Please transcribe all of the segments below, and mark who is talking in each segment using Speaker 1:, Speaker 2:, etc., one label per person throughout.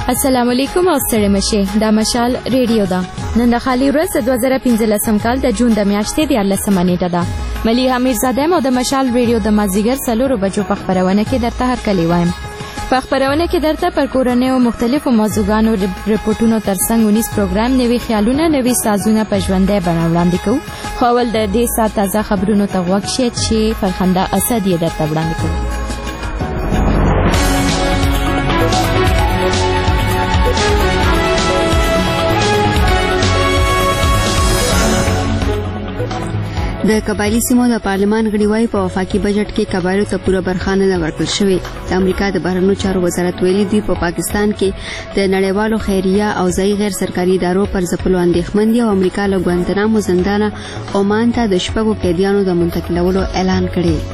Speaker 1: السلام علیکم او ستړي مشه دا مشال ریډیو دا نن د خالی ورځ 2015 کال د جون د میاشتې د 14 نیټه ده مليحه میرزاده مو د مشال ریډیو د مازیګر 4 بجو په خبرونه کې درته هر کلی وایم په خبرونه کې درته پر کورنۍ او مختلفو موضوعاتو ریپورتونو ترڅنګ 19 پروګرام نوي خیالونه نوي سازونه په ژوندۍ بڼه وړاندې کوو خو ول د دې سات تازه خبرونو ته وخت شي چې فرخنده اسد یې درته وړاندې کوي
Speaker 2: د قبایلی سیمو د پارلمان غړي په وفاقي بجټ کې قبایلو ته پوره برخه نه ورکړل شوې د امریکا د بهرنیو چارو وزارت ویلي دی په پاکستان کې د نړیوالو خیریه او ځای غیر سرکاري ادارو پر ځپلو اندېښمن دي او امریکا له ګوانتنامو زندان عمان ته د شپږو قیدیانو د منتقلولو اعلان کړی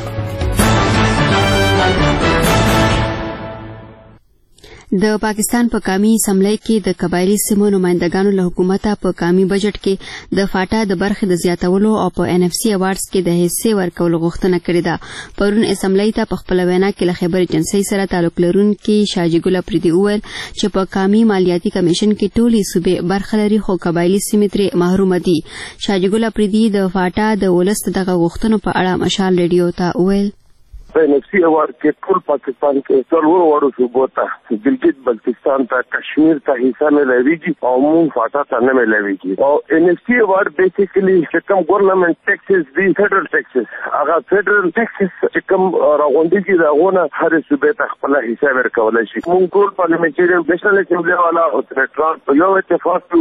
Speaker 2: د پاکستان په قومي اسمبلی کې د قبایلی سیمو نمائندګانو له حکومته په قومي بجټ کې د فاټا د برخې د زیاتولو او په ان اف سی ایوارډز کې د حصے ورکولو غوښتنه کړې ده پرون اسمبلی ته په خپل وینا کې له خبر ایجنسی سره تعلق لرونکي شاجي ګل افریدي وویل چې په قومي مالیاتي کمیشن کې ټولې صوبې برخه لري خو قبایلی سیمې ترې محروم دي شاجي ګل افریدي د فاټا د ولست دغه غوښتنو په اړه مشال ریډیو ته وویل
Speaker 3: NFC award के कुल पाकिस्तान के सर्वर वालों सूबों तक गिलगित बल्तिस्तान तक कश्मीर तक हिस्सा में लेवीगी और मूंग फाटा थाने में लेवीगी और NFC award बेसिकली कम गवर्नमेंट टैक्सेस भी फेडरल टैक्सेस अगर फेडरल टैक्सेस कम रागोंडी की रागोना हर सूबे तक पला हिस्सा में रखवाला शी मूंग कुल पार्लियामेंटेरियन नेशनल असेंबली वाला और ट्रांस यो इत्तेफाक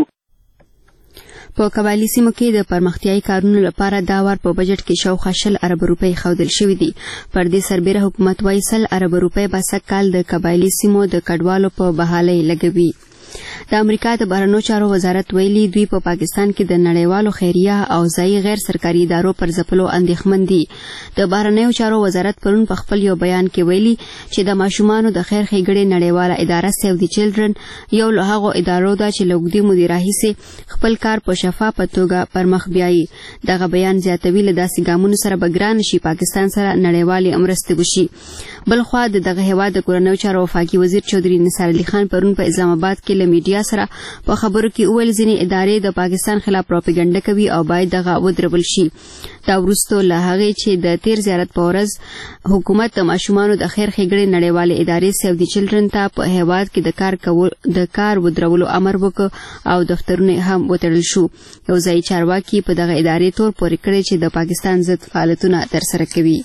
Speaker 2: په قبایلی سیمو کې د پرمختیايي کارونو لپاره دا وار په بجټ کې شاوخوا 10 ارب روپۍ خودل شوې دي پر دې سربېره حکومت وايي 10 ارب روپۍ به سکهال د قبایلی سیمو د کډوالو په بحالۍ لګوي د امریکا د بهرنیو چارو وزارت ویلي دوی په پاکستان کې د نړیوالو خیریه او ځای غیر سرکاري ادارو پر ځپلو اندېښمن دي د بهرنیو چارو وزارت پرون په خپل یو بیان کې ویلي چې د ماشومانو د خیر ښېګڼې نړیواله اداره سیو دی چلډرن یو له هغو ادارو ده چې له اوږدې مودې راهیسې خپل کار په شفافه توګه پر مخ بیایي دغه بیان زیاتوي له داسې ګامونو سره به ګران شي پاکستان سره نړیوالې مرستې وشي بلخوا دغه هیواد د کورنیو چارو وفاقي وزیر چودري نثار علي خان پرون په اسلام آباد کې له میډیا سره په خبرو کې وویل ځینې ادارې د پاکستان خلاف پروپاګاندا کوي او باید دغه ودرول شي دا وروسته له هغې چې د تیر زیارت په ورځ حکومت د ماشومانو د خیر ښېګڼې نړیوالې ادارې سیو دی چلډرن ته په هیواد کې د کار ودرولو امر وکړ او دفترونه هم وتړل شو یو ځایي چارواکي په دغه ادارې تور پورې کړی چې د پاکستان ضد فعالیتونه ترسره کوي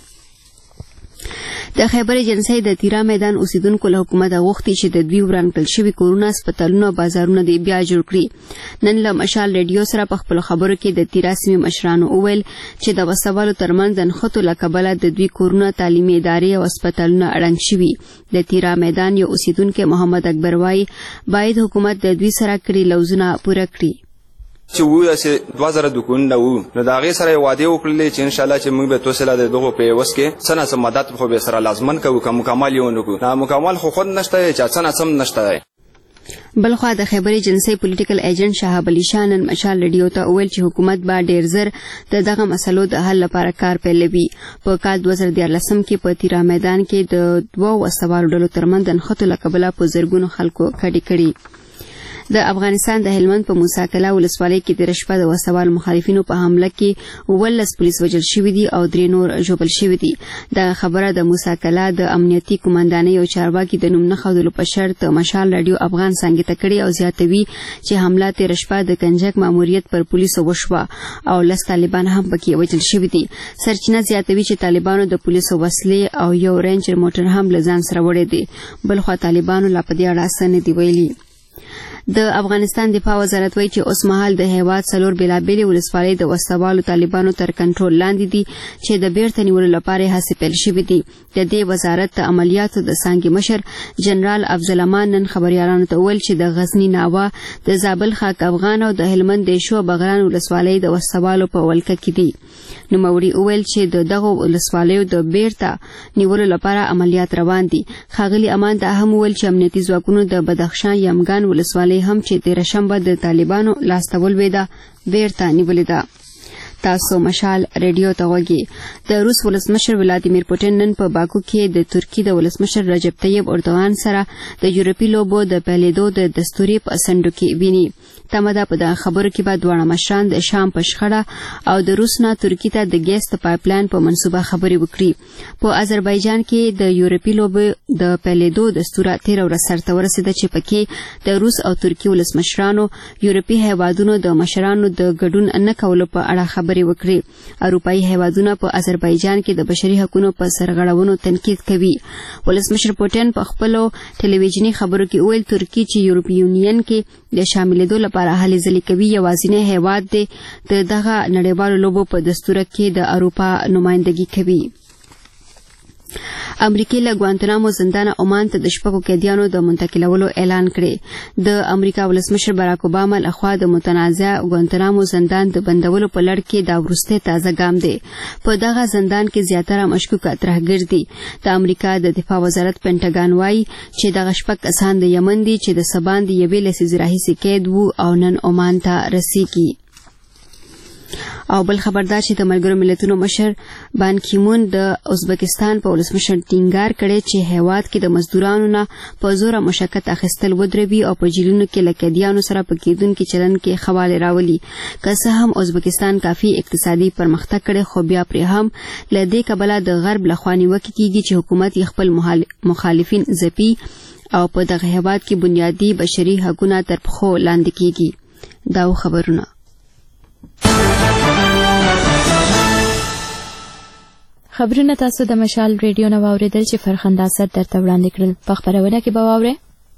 Speaker 2: د خیبر ایجنسی د تیرا میدان اوسیدونکو له حکومت غوښتي چې د دوی وران کړل شوي کورونه هسپتالونه او بازارونه دې بیا جوړ کړي نن له مشال ریډیو سره په خپلو خبرو کې د تیرا سیمې مشرانو وویل چې د وسوالو ترمنځ د نښتو له کبله د دوی کورونه تعلیمي ادارې او هسپتالونه ړنګ شوي د تیرا میدان یو اوسیدونکی محمد اکبر وایي باید حکومت د دوی سره کړي لوزونه پوره کړي
Speaker 4: چې وو چې 2000 دکونه وو نو دا غي سره وعده وکړلې چې ان شاء الله چې موږ به توسله د دغه په وس کې سنه سم مدد خو به سره لازمن کوو کوم مکمل یو نو نه مکمل خو خود نشته چې سنه سم نشته
Speaker 2: بلخوا د خیبر ایجنسی پولیټیکل ایجنټ شهاب علي شاه نن مشال ریډیو ته ویل چې حکومت به ډیر زر دغه مسلو د حل لپاره کار پیلوي په کال 2013 کې په تیرا میدان کې د دوه وسوالو ډلو ترمنځ د نښتو له کبله په زرګونو خلکو کډې کړي د افغانستان د هلمند په موسی کلا ولسوالۍ کې د شپه د وسوال مخالفینو په حمله کې 19 پولیس وژل شوي دي او 3 نور ژوبل شوي دي دا خبره د موسی کلا د امنیتي قومندانۍ او چارواکي د نوم نه ښودلو په شرط مشال رادیو افغان څنګه ته کړي او زیاتوي چې حمله تیر شپه د کنجک ماموریت پر پولیسو وشوه او لس طالبان هم پکې وژل شوي دي سرچینه زیاتوي چې طالبانو د پولیسو وسلې او یو رینجر موټر هم له ځان سره وړی دی بلخوا طالبانو لا په دې اړه څه نه دي ویلي د افغانستان دفاع وزارت وایي چې اوس مهال د هیواد 4 بېلابېلې ولسوالۍ د وسوالو طالبانو تر کنټرول لاندې دي چې د بیرته نیولو لپاره هڅې پیل شوې دي د دې وزارت د عملیاتو د څانګې مشر جنرال افضل امان نن خبریالانو ته وویل چې د غزني ناوه د زابل خاک افغان او د هلمند د شو بغران ولسوالۍ د وسوالو په ولکه کې دي نوموړي وویل چې د دغو ولسوالیو د بیرته نیولو لپاره عملیات روان دي ښاغلي امان دا هم وویل چې امنیتي ځواکونو د بدخشان یمګان ولسوالۍ هم چې تیر شنبه د طالبانو لاسته ولوېده بیرته نیولې ده تاسو مشال ریډیو ته وګورئ. د روس ولسمشر ولادیمیر پوتین نن په باکو کې د ترکی د ولسمشر رجب طیب اردوغان سره د یورپي لوبو د پیلېدو د دستوري په اسندو کې ویني. تمه ده په دغه خبرو کې به دواړه مشران د شام په شخړه او د روس نه ترکی ته د ګیس د پایپلاین په منصوبه خبرې وکړي. په آذربایجان کې د یورپي لوبو د پیلېدو دستوره 13 ورځې سرته ورسېده چې پکې د روس او ترکی ولسمشرانو یورپي هیوادونو د مشرانو د ګډون نه کولو په اړه خبرې وکړي. اروپایي هیوادونه په آذربایجان کې د بشري حقوقو په سرغړونو تنقید کوي. ولسمشر پوتین په خپلو ټلویزیونی خبرو کې ویل ترکی چې یورپي یونین کې د شاملېدو لپاره هلې ځلې کوي یوازینی هیواد دی د دغه نړیوالو لوبو په دستوره کې د اروپا نمائندګي کوي. امریکا له ګوانتنامو زندان عمان ته د شپږو قیدیانو د منتقلولو اعلان کړی. د امریکا ولسمشر باراک اوباما لخوا د متنازع ګوانتنامو زندان د بندولو په لړ کې دا وروستی تازه ګام دی. په دغه زندان کې زیاتره مشکوکه ترهګر دي. د امریکا د دفاع وزارت پینټاګان وایي چې دغه شپږ کسان د یمن دي چې د سبان د یوې لسیزې راهیسې قید وو او نن عمان ته رسیږي. او بل خبردار چې د ملګرو ملتونو مشر بان کیمون د ازبکستان په ولسمشر ټینګار کړی چې هیواد کې د مزدورانو نه په زوره مشقت اخیستل ودروي او په جیلونو کې له قیدیانو سره په کېدونکي چلن کې خواله راولي. که څه هم ازبکستان کافي اقتصادي پرمختګ کړی خو بیا پرې هم له دې کبله د غرب لخوا نیوکې کېږي چې حکومت یې خپل مخالفین ځپي او په دغه هیواد کې بنیادي بشري حقوق تر پښو لاندې کېږي. دا خبرونه
Speaker 1: خبرونه تاسو د مشال ریډیو نو اوریدل چې فرخنده اثر درته وړاندې کړل. په خبرونه کې به واورئ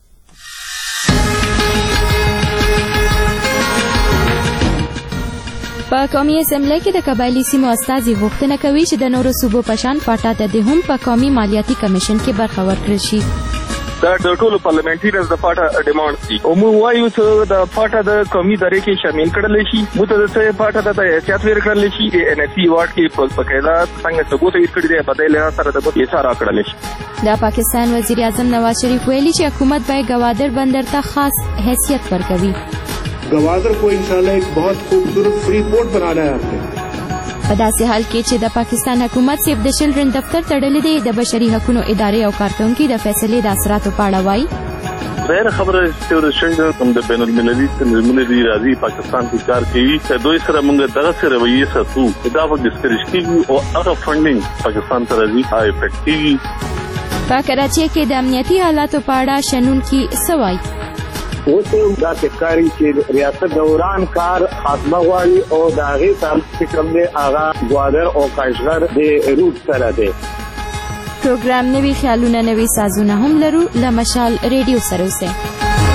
Speaker 1: په قومي اسمبلی کې د قبایلي سیمو استازي غوښتنه کوي چې د نورو صوبو په شان پاټا ته د هم په قومي مالیاتي کمیشن کې برخه ورکړل شي.
Speaker 5: دا د ټولو پارلیمنټریانز د پاټا ډیمانډ دي او موږ وایو چې د پاټا د قومي ادارې کې شامل کړل شي. موږ ته د پاټا د احتیاط ورکړل شي چې ان ایس سی وارډ کې په بقاعده څنګه ثبوت یې کړی دی بدایل سره د یې سره کړل شي.
Speaker 1: د پاکستان وزیر اعظم نواز شریف ویلي چې حکومت باید گوادر بندر ته خاص حیثیت ورکوي.
Speaker 6: گوادر کو انشاءاللہ ایک بہت خوبصورت فری پورٹ بنانا ہے آپ نے.
Speaker 1: په داسې حال کې چې د پاکستان حکومت سیف د چلډرن دفتر تړلی دی د بشري حقوقو ادارې او کارکونکو د فیصلې د اثراتو په اړه وایي.
Speaker 7: غیر خبره چې ورشنده کوم د بین المللي تنظیمونو دی راځي پاکستان کې کار کوي چې دوی سره موږ دغه سره رویه ساتو دا په ډیسکریش کې او هغه فنډینګ پاکستان ته راځي هاي افیکټیوي.
Speaker 1: په کراچۍ کې د امنیتي حالاتو په اړه شنونکي سوای
Speaker 3: اوس دا تکاری چې ریاست دوران کار خاتمه غواړي او د هغې تعلق کوم دی هغه ګوادر او کاشغر د روټ سره دی.
Speaker 1: پروګرام نوي خیالونه نوي سازونه هم لرو. له مشال ریډیو سره اوسئ.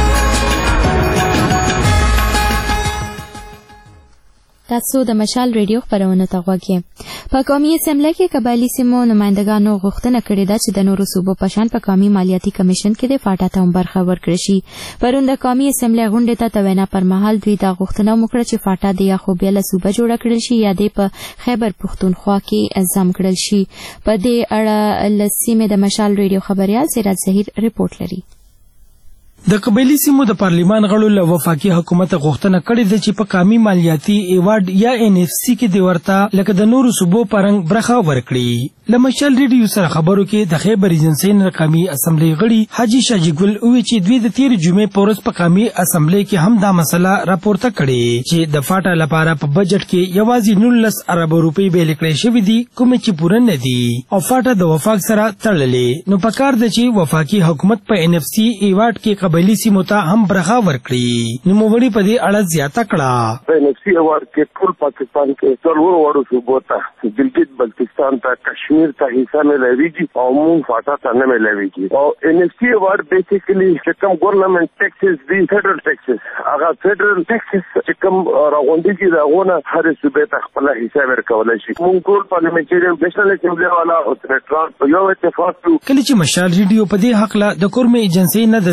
Speaker 1: تاسو د مشال ریډیو خبرونه ته غوږ یې. په قومي اسمبلی کې قبایلي سیمو نمائندګانو غوښتنه کړې ده چې د نورو صوبو په شان په قومي مالیاتي کمیشن کې د پاټا ته هم برخه ورکړل شي. پرون د قومي اسمبلی غونډې ته وینا پر مهال دوی دا غوښتنه وکړه چې پاټا د یا خو بېله صوبه جوړه کړل شي یا د په خیبر پښتونخوا کې ضم کړل شي. په دې اړه له سیمې د مشال ریډیو خبريال سراج ظهیر رپورټ لري.
Speaker 8: د قبایلي سیمو د پارلیمان غړو له وفاقي حکومت غوښتنه کړې ده چې په قومي مالیاتي ایوارډ یا ان اف سی کې د ورته لکه د نورو صوبو پرنګ برخه ورکړي. له مشال ریډیو سره خبرو کې د خیبر ایجنسی نه قومي اسمبلی غړي حاجی شاجي ګل وی چې دوی د 13 جمعې په ورځ په قومي اسمبلی کې هم دا مسله راپورته کړې چې د فاټا لپاره په بجټ کې یوازې 19 ارب روپۍ بیل کړې شوې دي کوم چې پوره نه دي او فاټا د وفاق سره تړلې. نو پکار ده چې وفاقي حکومت په ان اف سی ایوارډ کې قبایلي سیمو ته هم برخه ورکړي. نوموړي په دې اړه زیاته کړه.
Speaker 3: په ان اف سی ایوارډ کې ټول پاکستان کې څلور وړو صوبو ته ګلګت بلتستان ته کشمیر ته حصہ ملويږي او مونږ فاټا ته نه ملويږي. او ان اف سی ایوارډ بیسیکلی چې کوم ګورنمنت ټیکسز دي فدرل ټیکسز هغه فدرل ټیکسز چې کوم راغونډي دا غونه هر صوبې ته خپل حصہ ورکول شي. مونږ ټول پارلیمنټریان نېشنل اسمبلی والا او سېنټرال یو اتفاق
Speaker 8: کله چې مشال ریډیو په دې حق له د کورمې ایجنسی نه د سېنیټر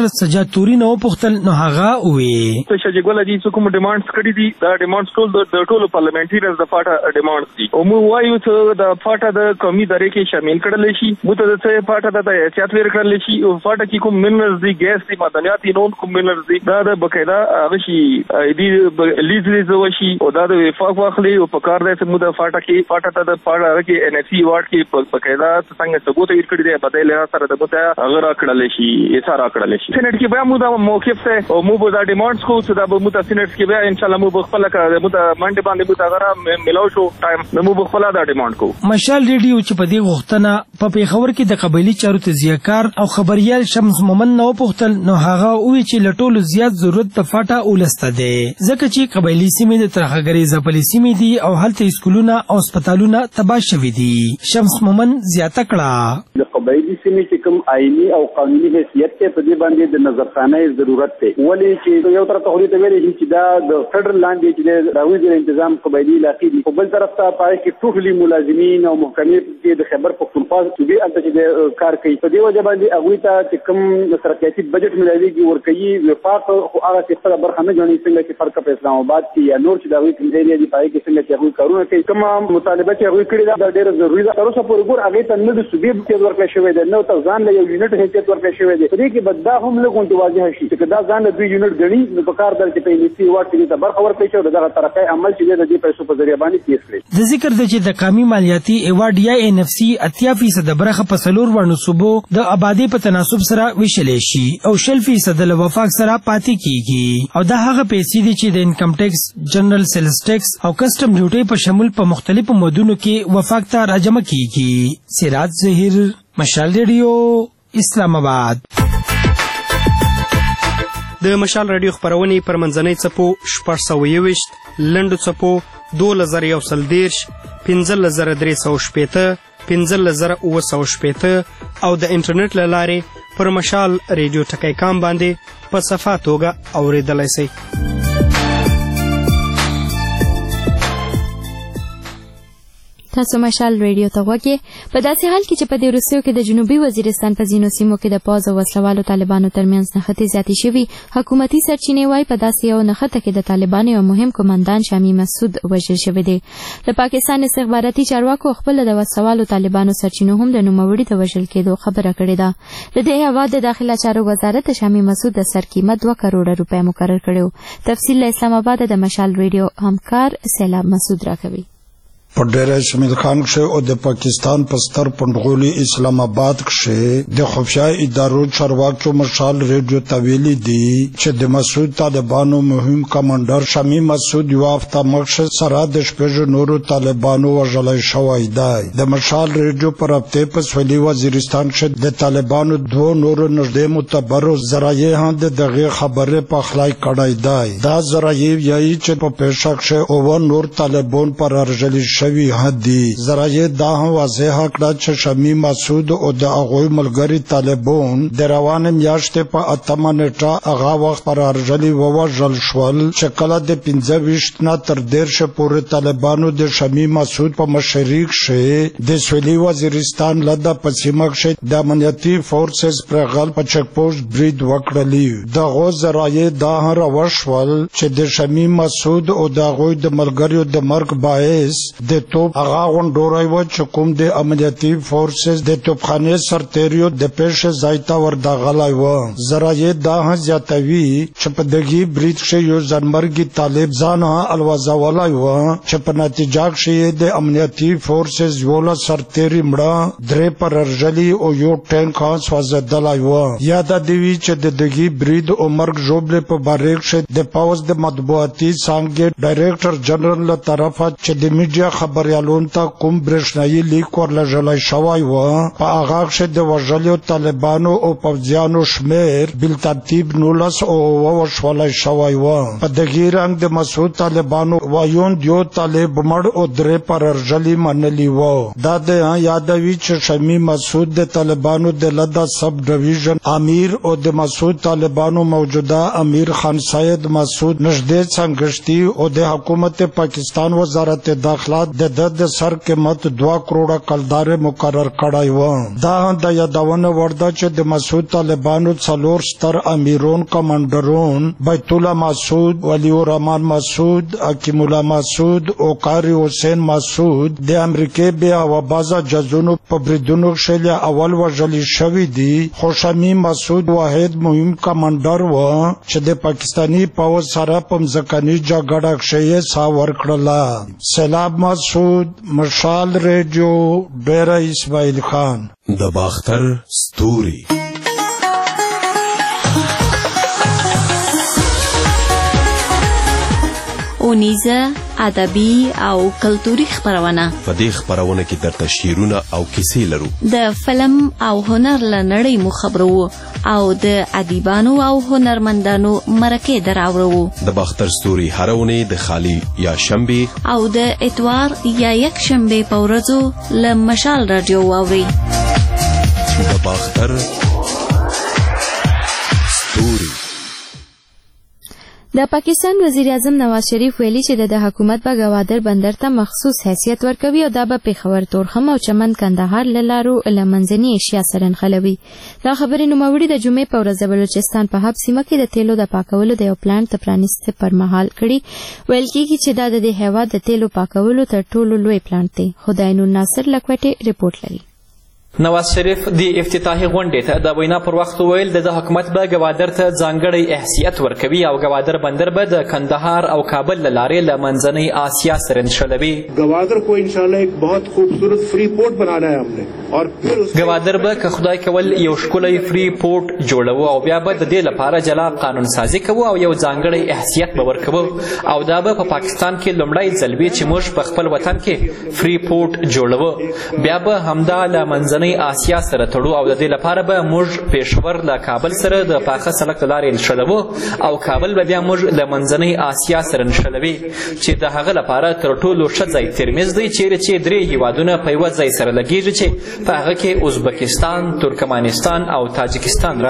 Speaker 8: سجاد توري نو پختل نو هغه وې
Speaker 5: شجګول دي څه کوم ډیمانډز کړي دي دا ډیمانډز ټول د ټولو پارلیمنټریانز د پاټه ډیمانډز دي او موږ وایو چې د پاټه د قومي درې کې شامل کړل شي مته د څه پاټه د احتیاط ور کړل شي او پاټه کې کوم منرالز دي ګیس دي معدنیات دي نو کوم منرالز دي دا د بقاعده هغه شي لیز وشي او دا د وفاق واخلي او په کار د موږ د پاټه ته د پاټه کې ان اف سی وارد کې بقاعده څنګه ثبوت ور کړی دی بدل سره د مته هغه را کړل شي یې سره کړل شي سېنات کې بیا موږ د موقف ته او موږ د ډیمانډز کو چې دا به موږ سېنات کې بیا ان شاء الله موږ خپل کړو موږ منډه باندې موږ هغه ملاو شو ټایم موږ خپل دا ډیمانډ کو
Speaker 8: مشال ریډیو چې په دې غوښتنه په پیښور کې د قبایلی چارو تجزیه‌کار او خبريال شمس مومن نو پختل نو هغه وی چې لټول زیات ضرورت د فاټه ولسته ده ځکه چې قبایلی سیمې د ترخګری ځپلې سیمې دي او هلته اسکولونه او هسپتالونه تباه شوي دي شمس مومن زیاته کړه
Speaker 9: د قبایلی سیمې چې کوم آئینی او قانوني حیثیت ته په دې باندې د نظرثانۍ ضرورت ته ولې چې یو طرف ته خوري ته ویلي چې دا د فدرال لاندې چې د راوي د تنظیم قبایلی علاقې دي په بل طرف ته پای کې ټولي ملازمین او محکمې چې د خبر پختونخوا صوبې انت چې کار کوي په دې وجه باندې هغه ته چې کوم سرکاري بجټ ملایويږي ورکوي وفاق خو هغه څه په برخه نه غني څنګه چې فرق په اسلام آباد کې یا نور چې دا وی کوم ایریا دی پای کې څنګه چې هغه کارونه کوي کوم مطالبه چې هغه کړی دا ډېر ضروري ده تر اوسه پورې ګور هغه ته نه د صوبې په ورکړل شوی دی نو ته ځان له یو یونټ حیثیت ورکړل شوی دی دې کې بددا هم له کوم واضح شي چې دا ځان له دوی یونټ غني نو په کار در چې په انسي واټ کې ته برخه ورکړي شو دغه طرفه عمل چې د دې پیسو په ذریعہ باندې کیس کړي
Speaker 8: د ذکر د چې د قومي مالیاتي ایوارډ یا ان اف سی 80% برخه په سلور ورنو صوبو د آبادی په تناسب سره ویشلې شي او 60% د وفاق سره پاتې کیږي او دا هغه پیسې دي چې د انکم ټیکس جنرال سیلز ټیکس او کسٹم ډیوټي په شمول په مختلفو مودونو کې وفاق ته راجمع کیږي سراج ظهیر مشال ریډیو اسلام آباد
Speaker 10: د مشال رادیو خبرونه پر منځنۍ چپو 420 لنډو چپو 2110 15310 15310 او د انټرنیټ لارې پر مشال ریډیو ټکی کام باندې په صفه توګه اوریدلای شئ
Speaker 1: تاسو مشال ریډیو ته غوږی په داسې حال کې چې په دې وروستیو کې د جنوبي وزیرستان په ځینو سیمو کې د پوځ او وسلوالو طالبانو ترمنځ نښتې زیاتې شوي حکومتي سرچینې وایي په داسې یو نښته کې د طالبانو یو مهم قومندان شامي مسعود وژل شوی دی د پاکستان استخباراتي چارواکو خپل د وسلوالو طالبانو سرچینو هم د نوموړي د وژل کېدو خبره کړې ده د دې هوا د داخله چارو وزارت شامي مسعود د سر قیمت 2 کروڑ روپۍ مقرر کړو تفصیل له اسلام آباد د مشال ریډیو همکار سیلاب مسعود راکوي
Speaker 11: په ډېر شمیل خان کې او د پاکستان په ستر پندغولي اسلام آباد کې د خفیا ادارو چارواکو مشال ریډیو تویلی دی چې د مسعود طالبانو مهم کمانډر شامي مسعود یو هفته مخکې سره د شپږ نورو طالبانو وژل شوی دی د مشال ریډیو پر هفته په سویلي وزیرستان کې د طالبانو دوه نورو نږدې معتبرو ذرایع هم دغه خبره په خلای کړای دی دا ذرایع یې چې په پېښه کې او نور طالبان پر ارجل شوی هدي ذرایع دا هم واضح کړه چې شامي مسعود او د هغوی ملګري طالبان د روانه میاشتې په 8 نیټه هغه وخت پر ارجلي ووژل شول چې کله د 25 نه تر 10 پورې طالبانو د شامي مسعود په مشرق کې د سویلي وزیرستان لده پسیمه کې د امنیتي فورسز پر غل په چک پوسټ برید وکړلی دغه ذرایع دا هم راوښول چې د شامي مسعود او د هغوی د ملګریو د مرګ باعث د توپ هغه غونډورای و چې کوم د امنیتي فورسز د توپخانه سرتیریو د پېښې ځای ته ورداغلای و ذرایع دا هم زیاتوي چې په دغه برید کې یو ځانمرګي طالب ځان الوازولای و چې په نتیجه کې د امنیتي فورسز یو سرتیری مړه درې پر ارجلی او یو ټانک خاص وزدلای و یاد دی چې د دغه برید او مرګ جوړل په باریک کې د پاوز د مطبوعاتي څنګه ډایریکټر جنرال له طرفه چې د میډیا خبريالون ته کوم برېښنايي لیک ورلږلای شوی و په هغه کې د وژلو طالبانو او پوځیانو شمیر بل ترتیب 19 او وشولای شوی و په دغه رنګ د مسعود طالبانو وایون دیو طالب مړ او درې پر ارجلی منلی و دا د یادوي چې شامي مسعود د طالبانو د لدا سب ډیویژن امیر او د مسعود طالبانو موجوده امیر خان سید مسعود نږدې څنګهشتي او د حکومت پاکستان وزارت داخله د سر قیمت 2 کروڑه کلدار مقرر کړای و. دا د یادونه ورده چې د مسعود طالبانو څلور ستر امیرون کمانډرون بیت الله مسعود، ولی الرحمن مسعود، حکیم الله مسعود او قاری حسین مسعود د امریکای بیا و بازا جزونو په بریدونو شل اول وژل شوی دی. خو شمیم مسعود واحد مهم کمانډر و چې د پاکستانی پوځ سره په ځکاني جګړه کې سا ورکړه. سیلاب مسعود، مشال ریډیو، ډیره اسماعیل خان.
Speaker 12: د باختر ستوري
Speaker 13: اونیزه ادبي او کلتوري خبرونه.
Speaker 12: په دې خبرونه کې درته شعرونه او کیسې لرو.
Speaker 13: د فلم او هنر له نړۍ مو خبرو او د ادیبانو او هنرمندانو مرکې دراوړو.
Speaker 12: د باختر ستوري هر اونۍ د خالی یا شنبه
Speaker 13: او د اتوار یا یک شنبه په ورځو له مشال رادیو واوري.
Speaker 12: د باختر ستوري.
Speaker 1: د پاکستان وزیر اعظم نواز شریف ویلي چې د حکومت به گوادر بندر ته مخصوص حیثیت ورکوي او دا به پېښور، تورخم او چمن کندهار له لارو له منځنۍ ایشیا سره نښلوي. دا خبرې نوموړي د جمعې په ورځ د بلوچستان په حب سیمه کې د تیلو د پاکولو د یو پلانټ د پرانیستو پر مهال کړي. ویل کېږي چې دا د دې هېواد د تیلو پاکولو تر ټولو لوی پلانټ دی. خدای نور ناصر له کوټې رپورټ لري.
Speaker 14: نواز شریف د افتتاحي غونډې ته د وینا پر وخت ویل د حکومت به گوادر ته ځانګړی حیثیت ورکوي او گوادر بندر به د کندهار او کابل له لارې له منځنۍ آسیا سره نښلوي.
Speaker 6: گوادر کو انشاءاللہ ایک بہت خوبصورت فری پورٹ بنانا ہے ہم نے اور پھر
Speaker 14: گوادر به که خدای کول یو ښکلی فری پورټ جوړوو او بیا به د دې لپاره جلا قانون سازي کوو او یو ځانګړی حیثیت به ورکوو او دا به په پاکستان کې لومړی ځل وي چې موږ په خپل وطن کې فری پورټ جوړوو. بیا به همدا له منځنۍ آسیا سره تړو او د دې لپاره به موږ پېښور له کابل سره د پاخه سړک له لارې نښلوو او کابل به بیا موږ له منځنۍ آسیا سره نښلوي چې د هغه لپاره تر ټولو ښه ځای ترمیز دی چیرې چې 3 هیوادونه په یوه ځای سره لګېږي چې په هغه کې ازبکستان، ترکمانستان او تاجکستان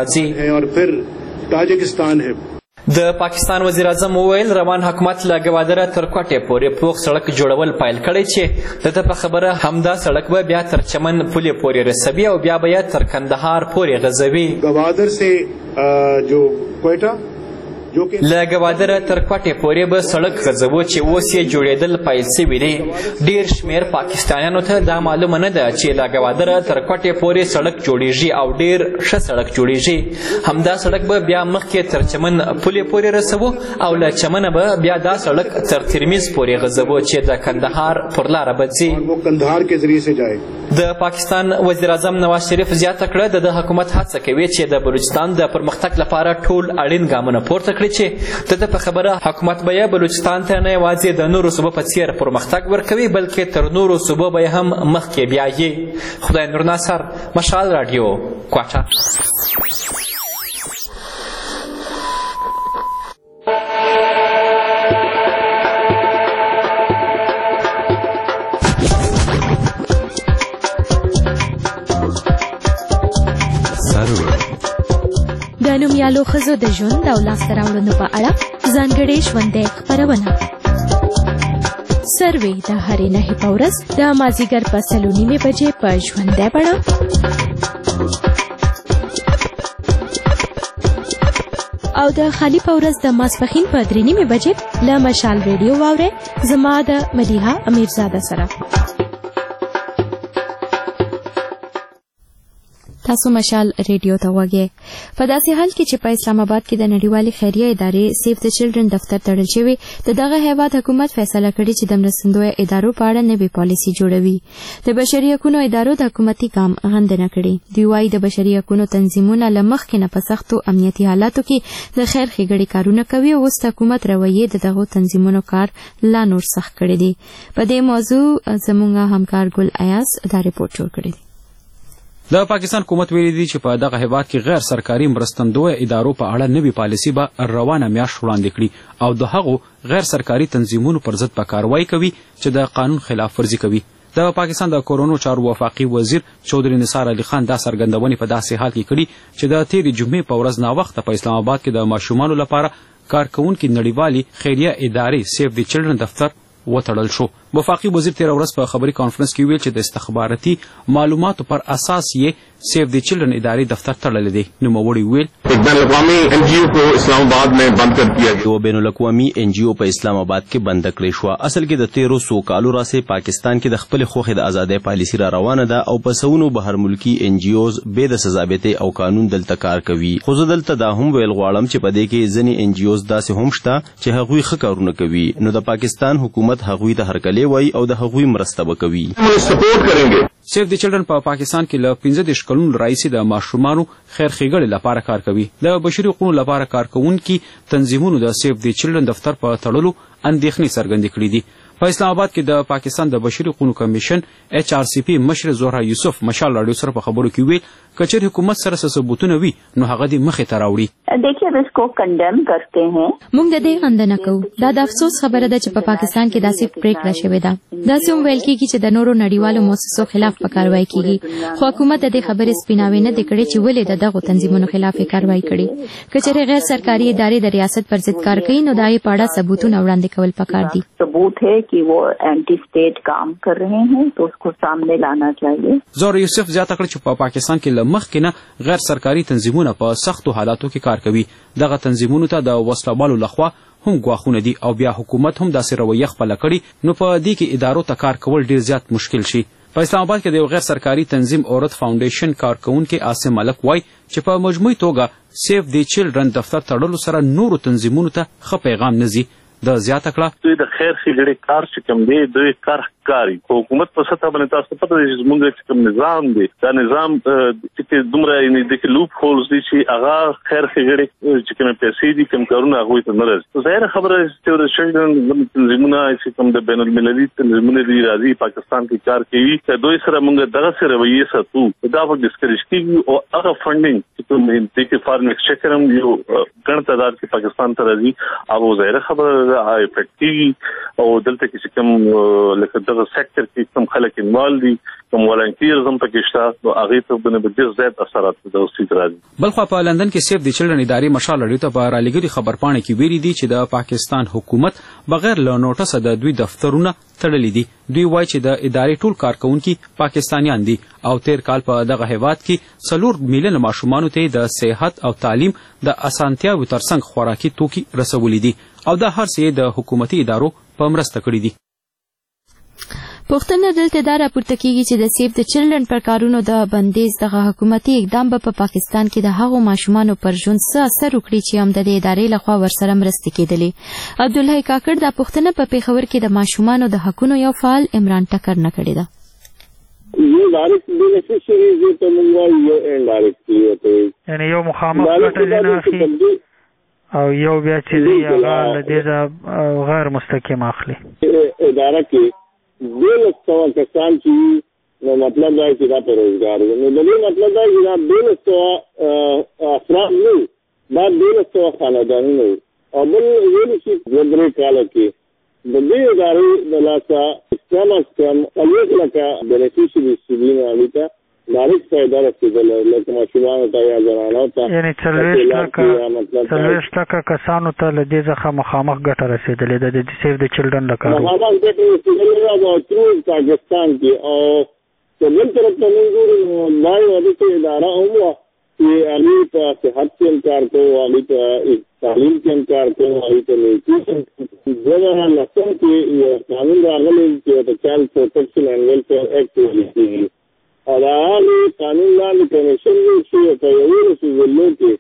Speaker 14: راځي. د پاکستان وزیر اعظم وویل روان حکومت له گوادره تر کوټې پورې پوخ سړک جوړول پیل کړی چې د په خبره همدا سړک به بیا تر چمن پولې پورې رسوي او بیا به یې تر کندهار پورې غځوي.
Speaker 6: گوادر سے جو کوئټه
Speaker 14: له گوادره تر کوټې پورې به سړک غځوو چې اوس یې جوړېدل پیل سوي دي. ډېر شمېر پاکستانیانو ته دا معلومه نه ده چې له گوادره تر کوټې پورې سړک جوړېږي او ډېر ښه سړک جوړېږي. همدا سړک به بیا مخکې تر چمن پولې پورې رسوو او له چمنه به بیا دا سړک تر ترمیز پورې غځوو چې د کندهار پر لاره به ځي. د پاکستان وزیر اعظم نواز شریف زیاته کړه د حکومت هڅه کوي چې د بلوچستان د پرمختګ لپاره ټول اړین ګامونه پورته کړي چې د په خبره حکومت به یې بلوچستان ته نه یوازې د نورو صوبو په څیر پرمختګ ورکوي بلکې تر نورو صوبو به یې هم مخکې بیایي. خدای نور ناصر، مشال راډیو، کوټه.
Speaker 1: د نومیالو ښځو د ژوند او لاسته راوړنو په اړه ځانګړې ژوندۍ خپرونه. سروې د هرې نهې په ورځ د مازدیګر په 3:30 بجې په ژوندۍ بڼه او د خالي په ورځ د ماسپښین په 3:30 بجې له مشال ریډیو واورئ زما د مدیحه امیرزاده سره. تاسو مشال ریډیو ته وګورئ. په داسې حال کې چې په اسلام آباد کې د نړیوالې خیریه ادارې سیف د چلډرن دفتر تړل شوی، د دغه هیواد حکومت فیصله کړې چې د مرستندویه ادارو په اړه نوې پالیسي جوړوي. د بشري حقوقو ادارو د حکومتي کام غندنه کړې. دوی وایي د بشري حقوقو تنظیمونه له مخکې نه په سختو امنیتي حالاتو کې د خیر ښېګړې کارونه کوي او اوس د حکومت رویې د دغو تنظیمونو کار لا نور سخت کړی دی. په دې موضوع زموږ همکار ګل ایاز دا رپورټ جوړ کړی دی.
Speaker 15: د پاکستان حکومت ویلي دی چې په دغه هیواد کې غیر سرکاري مرستندویه ادارو په اړه نوې پالیسي به روانه میاشت وړاندې کړي او د هغو غیر سرکاري تنظیمونو پر ضد به کاروایی کوي چې د قانون خلاف ورزي کوي. د پاکستان د کورونو چارو وفاقي وزیر چودري نثار علي خان دا څرګندونې په داسې حال کې کړي چې د تېرې جمعې په ورځ ناوخته په اسلام آباد کې د ماشومانو لپاره کارکوونکي نړیوالې خیریه ادارې سیف د چلډرن دفتر وتړل شو. وفاقي وزیر تیر ورځ په خبري کانفرنس کې ویل چې د استخباراتي معلوماتو پر اساس یې سیف دی چلډرن ادارې دفتر تړلی دی. نوموړي ویل
Speaker 16: بین الاقوامی این جی او کو اسلام آباد میں بند کر دیا گیا. بین الاقوامی این جی او په اسلام آباد کې بند کړی شو. اصل کې د 1300 کالو راځي پاکستان کې د خپل خوخه د ازادۍ پالیسي را روانه ده او په سونو بهر ملکی این جی اوز به د سزابته او قانون دلته کار کوي. خو دلته دا هم ویل غواړم چې په دې کې ځینې این جی اوز داسې هم شته چې هغوی ښه کارونه کوي. نو د پاکستان حکومت هغوی ته هرکلی وایي او د هغوی مرسته وکوي. سیف دی چلډرن په پاکستان کې له 15 کلونو راهیسې د ماشومانو خیر ښېګړې لپاره کار کوي. د بشري حقوقو لپاره کارکوونکي تنظیمونو د سیف دی چلډرن دفتر په تړلو اندېښنې څرګندې کړې دي. په اسلام آباد کې د پاکستان د بشري حقوقو کمیشن ایچ آر سی پی مشر زهرا یوسف مشال راډیو سره په خبرو کې ویل کچر حکومت سره ثبوتونه وي نو هغه دې مخې ته راوړي.
Speaker 17: देखिए अब इसको कंडेम करते हैं.
Speaker 1: موږ د دې غندنه کوو. دا د افسوس خبره ده چې په پاکستان کې داسې پریکړه شوې ده. داسې هم ویل کېږي چې د نورو نړیوالو مؤسسو خلاف په کاروایی کېږي. خو حکومت د دې خبرې سپیناوی نه دی کړی چې ولې د دغو تنظیمونو خلاف کاروایی کړي. که چېرې غیر سرکاري ادارې د ریاست پر ضد کار کوي نو د هغې په اړه ثبوتونه وړاندې کول پکار دي.
Speaker 17: ثبوت है कि वो एंटी स्टेट काम कर रहे हैं तो उसको सामने लाना चाहिए.
Speaker 15: زهرا یوسف زیاته کړه چې په پاکستان کې له مخکې نه غیر سرکاري تنظیمونه په سختو حالاتو کې کار کوي. دغه تنظیمونو ته د وسلوالو لخوا هم ګواښونه دي او بیا حکومت هم داسې رویه خپله کړي نو په دې کې ادارو ته کار کول ډیر زیات مشکل شي. په اسلام آباد کې د یو غیر سرکاري تنظیم عورت فاونډیشن کارکوونکي عاصم ملک وایي چې په مجموعي توګه سیف دی چلډرن دفتر تړلو سره نورو تنظیمونو ته ښه پیغام نه ځي. د زیاته کړه
Speaker 7: دوی د خیر ښېګړې کار چې کوم دی دوی کار ښکاري. خو حکومت په سطح باندې تاسو ته پته ده چې زموږ چې کوم نظام دی دا نظام چې دومره یعنې دغې لوپ هولز دي چې هغه خیر ښېګړې چې کومې پیسې دي کوم کارونه هغوی ته نه راځي. ظاهره خبره چې د شلډرن تنظیمونه چې کوم د بین المللي تنظیمونه دي راځي پاکستان کې کار کوي که دوی سره موږ دغسې رویې ساتو دا به ډسکریج کېږي او هغه فنډینګ چې کوم دې کې فارن ایکسچیکر هم یو ګڼ تعداد کې پاکستان ته راځي هغه ظاهره خبره افیکټ کېږي او دلته کې چې کوم لکه دغه سیکټر کې کوم خلک انوالو دي کوم والنټیرز هم پکې شته نو هغې ته باندې ډېر زیات اثرات د اوسیت راځي.
Speaker 15: بلخوا په لندن کې سیف دی چلډرن ادارې مشال راډیو ته په رالیږلي خبرپاڼه کې ویلي دي چې د پاکستان حکومت بغیر له نوټسه د دوی دفترونه تړلي دي. دوی وایي چې د ادارې ټول کارکوونکي پاکستانیان دي او تیر کال په دغه هیواد کې 4 میلیونه ماشومانو ته د صحت او تعلیم د اسانتیاوو ترڅنګ خوراکي توکي رسولي دي او دا هر څه د حکومتي ادارو په مرسته کړي دي.
Speaker 1: پوښتنه دلته دا راپورته کېږي چې د سیف د چلډرن پر کارونو د بندیز دغه حکومتي اقدام به په پاکستان کې د هغو ماشومانو پر ژوند څه اثر وکړي چې هم د دې ادارې لخوا ورسره مرستې کېدلې. عبدالحی کاکړ دا پوښتنه په پېښور کې د ماشومانو د حقونو یو فعال عمران ټکر نه کړې ده.
Speaker 18: یو ډایرکټ بینیفیشریز یو ته موږ وایو یو انډایرکټ
Speaker 19: یعنی یو مخامخ ګټه ځینې اخلي او یو بیا چې دی هغه له دې غیر مستقیم اخلي.
Speaker 18: اداره کې 1200 کسان چې نو مطلب دا چې دا په روزګار وي نو د دې مطلب دا چې دا 1200 افراد نه دا 1200 خاندانونه او بل ویل چې د درې کاله کې د دې ادارې د لاسه کم از کم 1 لکه بینیفیشریز چې دي نو هغوی ته ډایرکټ فایده رسېدله لکه ماشومانو ته یا زنانو ته
Speaker 19: یعنې 40% کسانو ته له دې څخه مخامخ ګټه رسېدلې ده د سیف د چلډرن له کارو
Speaker 18: مخامخ ګټه رسېدلې ده ټول پاکستان کې او که بل طرف ته موږ ګورو دا یوه داسې اداره هم وه چې هغوی په صحت کې هم کار کوو هغوی په تعلیم کې هم کار کوو هغوی په نیوټریشن 2010 کې یو قانون راغلی چې د چایلډ پروټیکشن اینډ ویلفیر ایکټ ویل کېږي او د هغې قانون لاندې کمیشن جوړ شوی په 11 ضلعو کې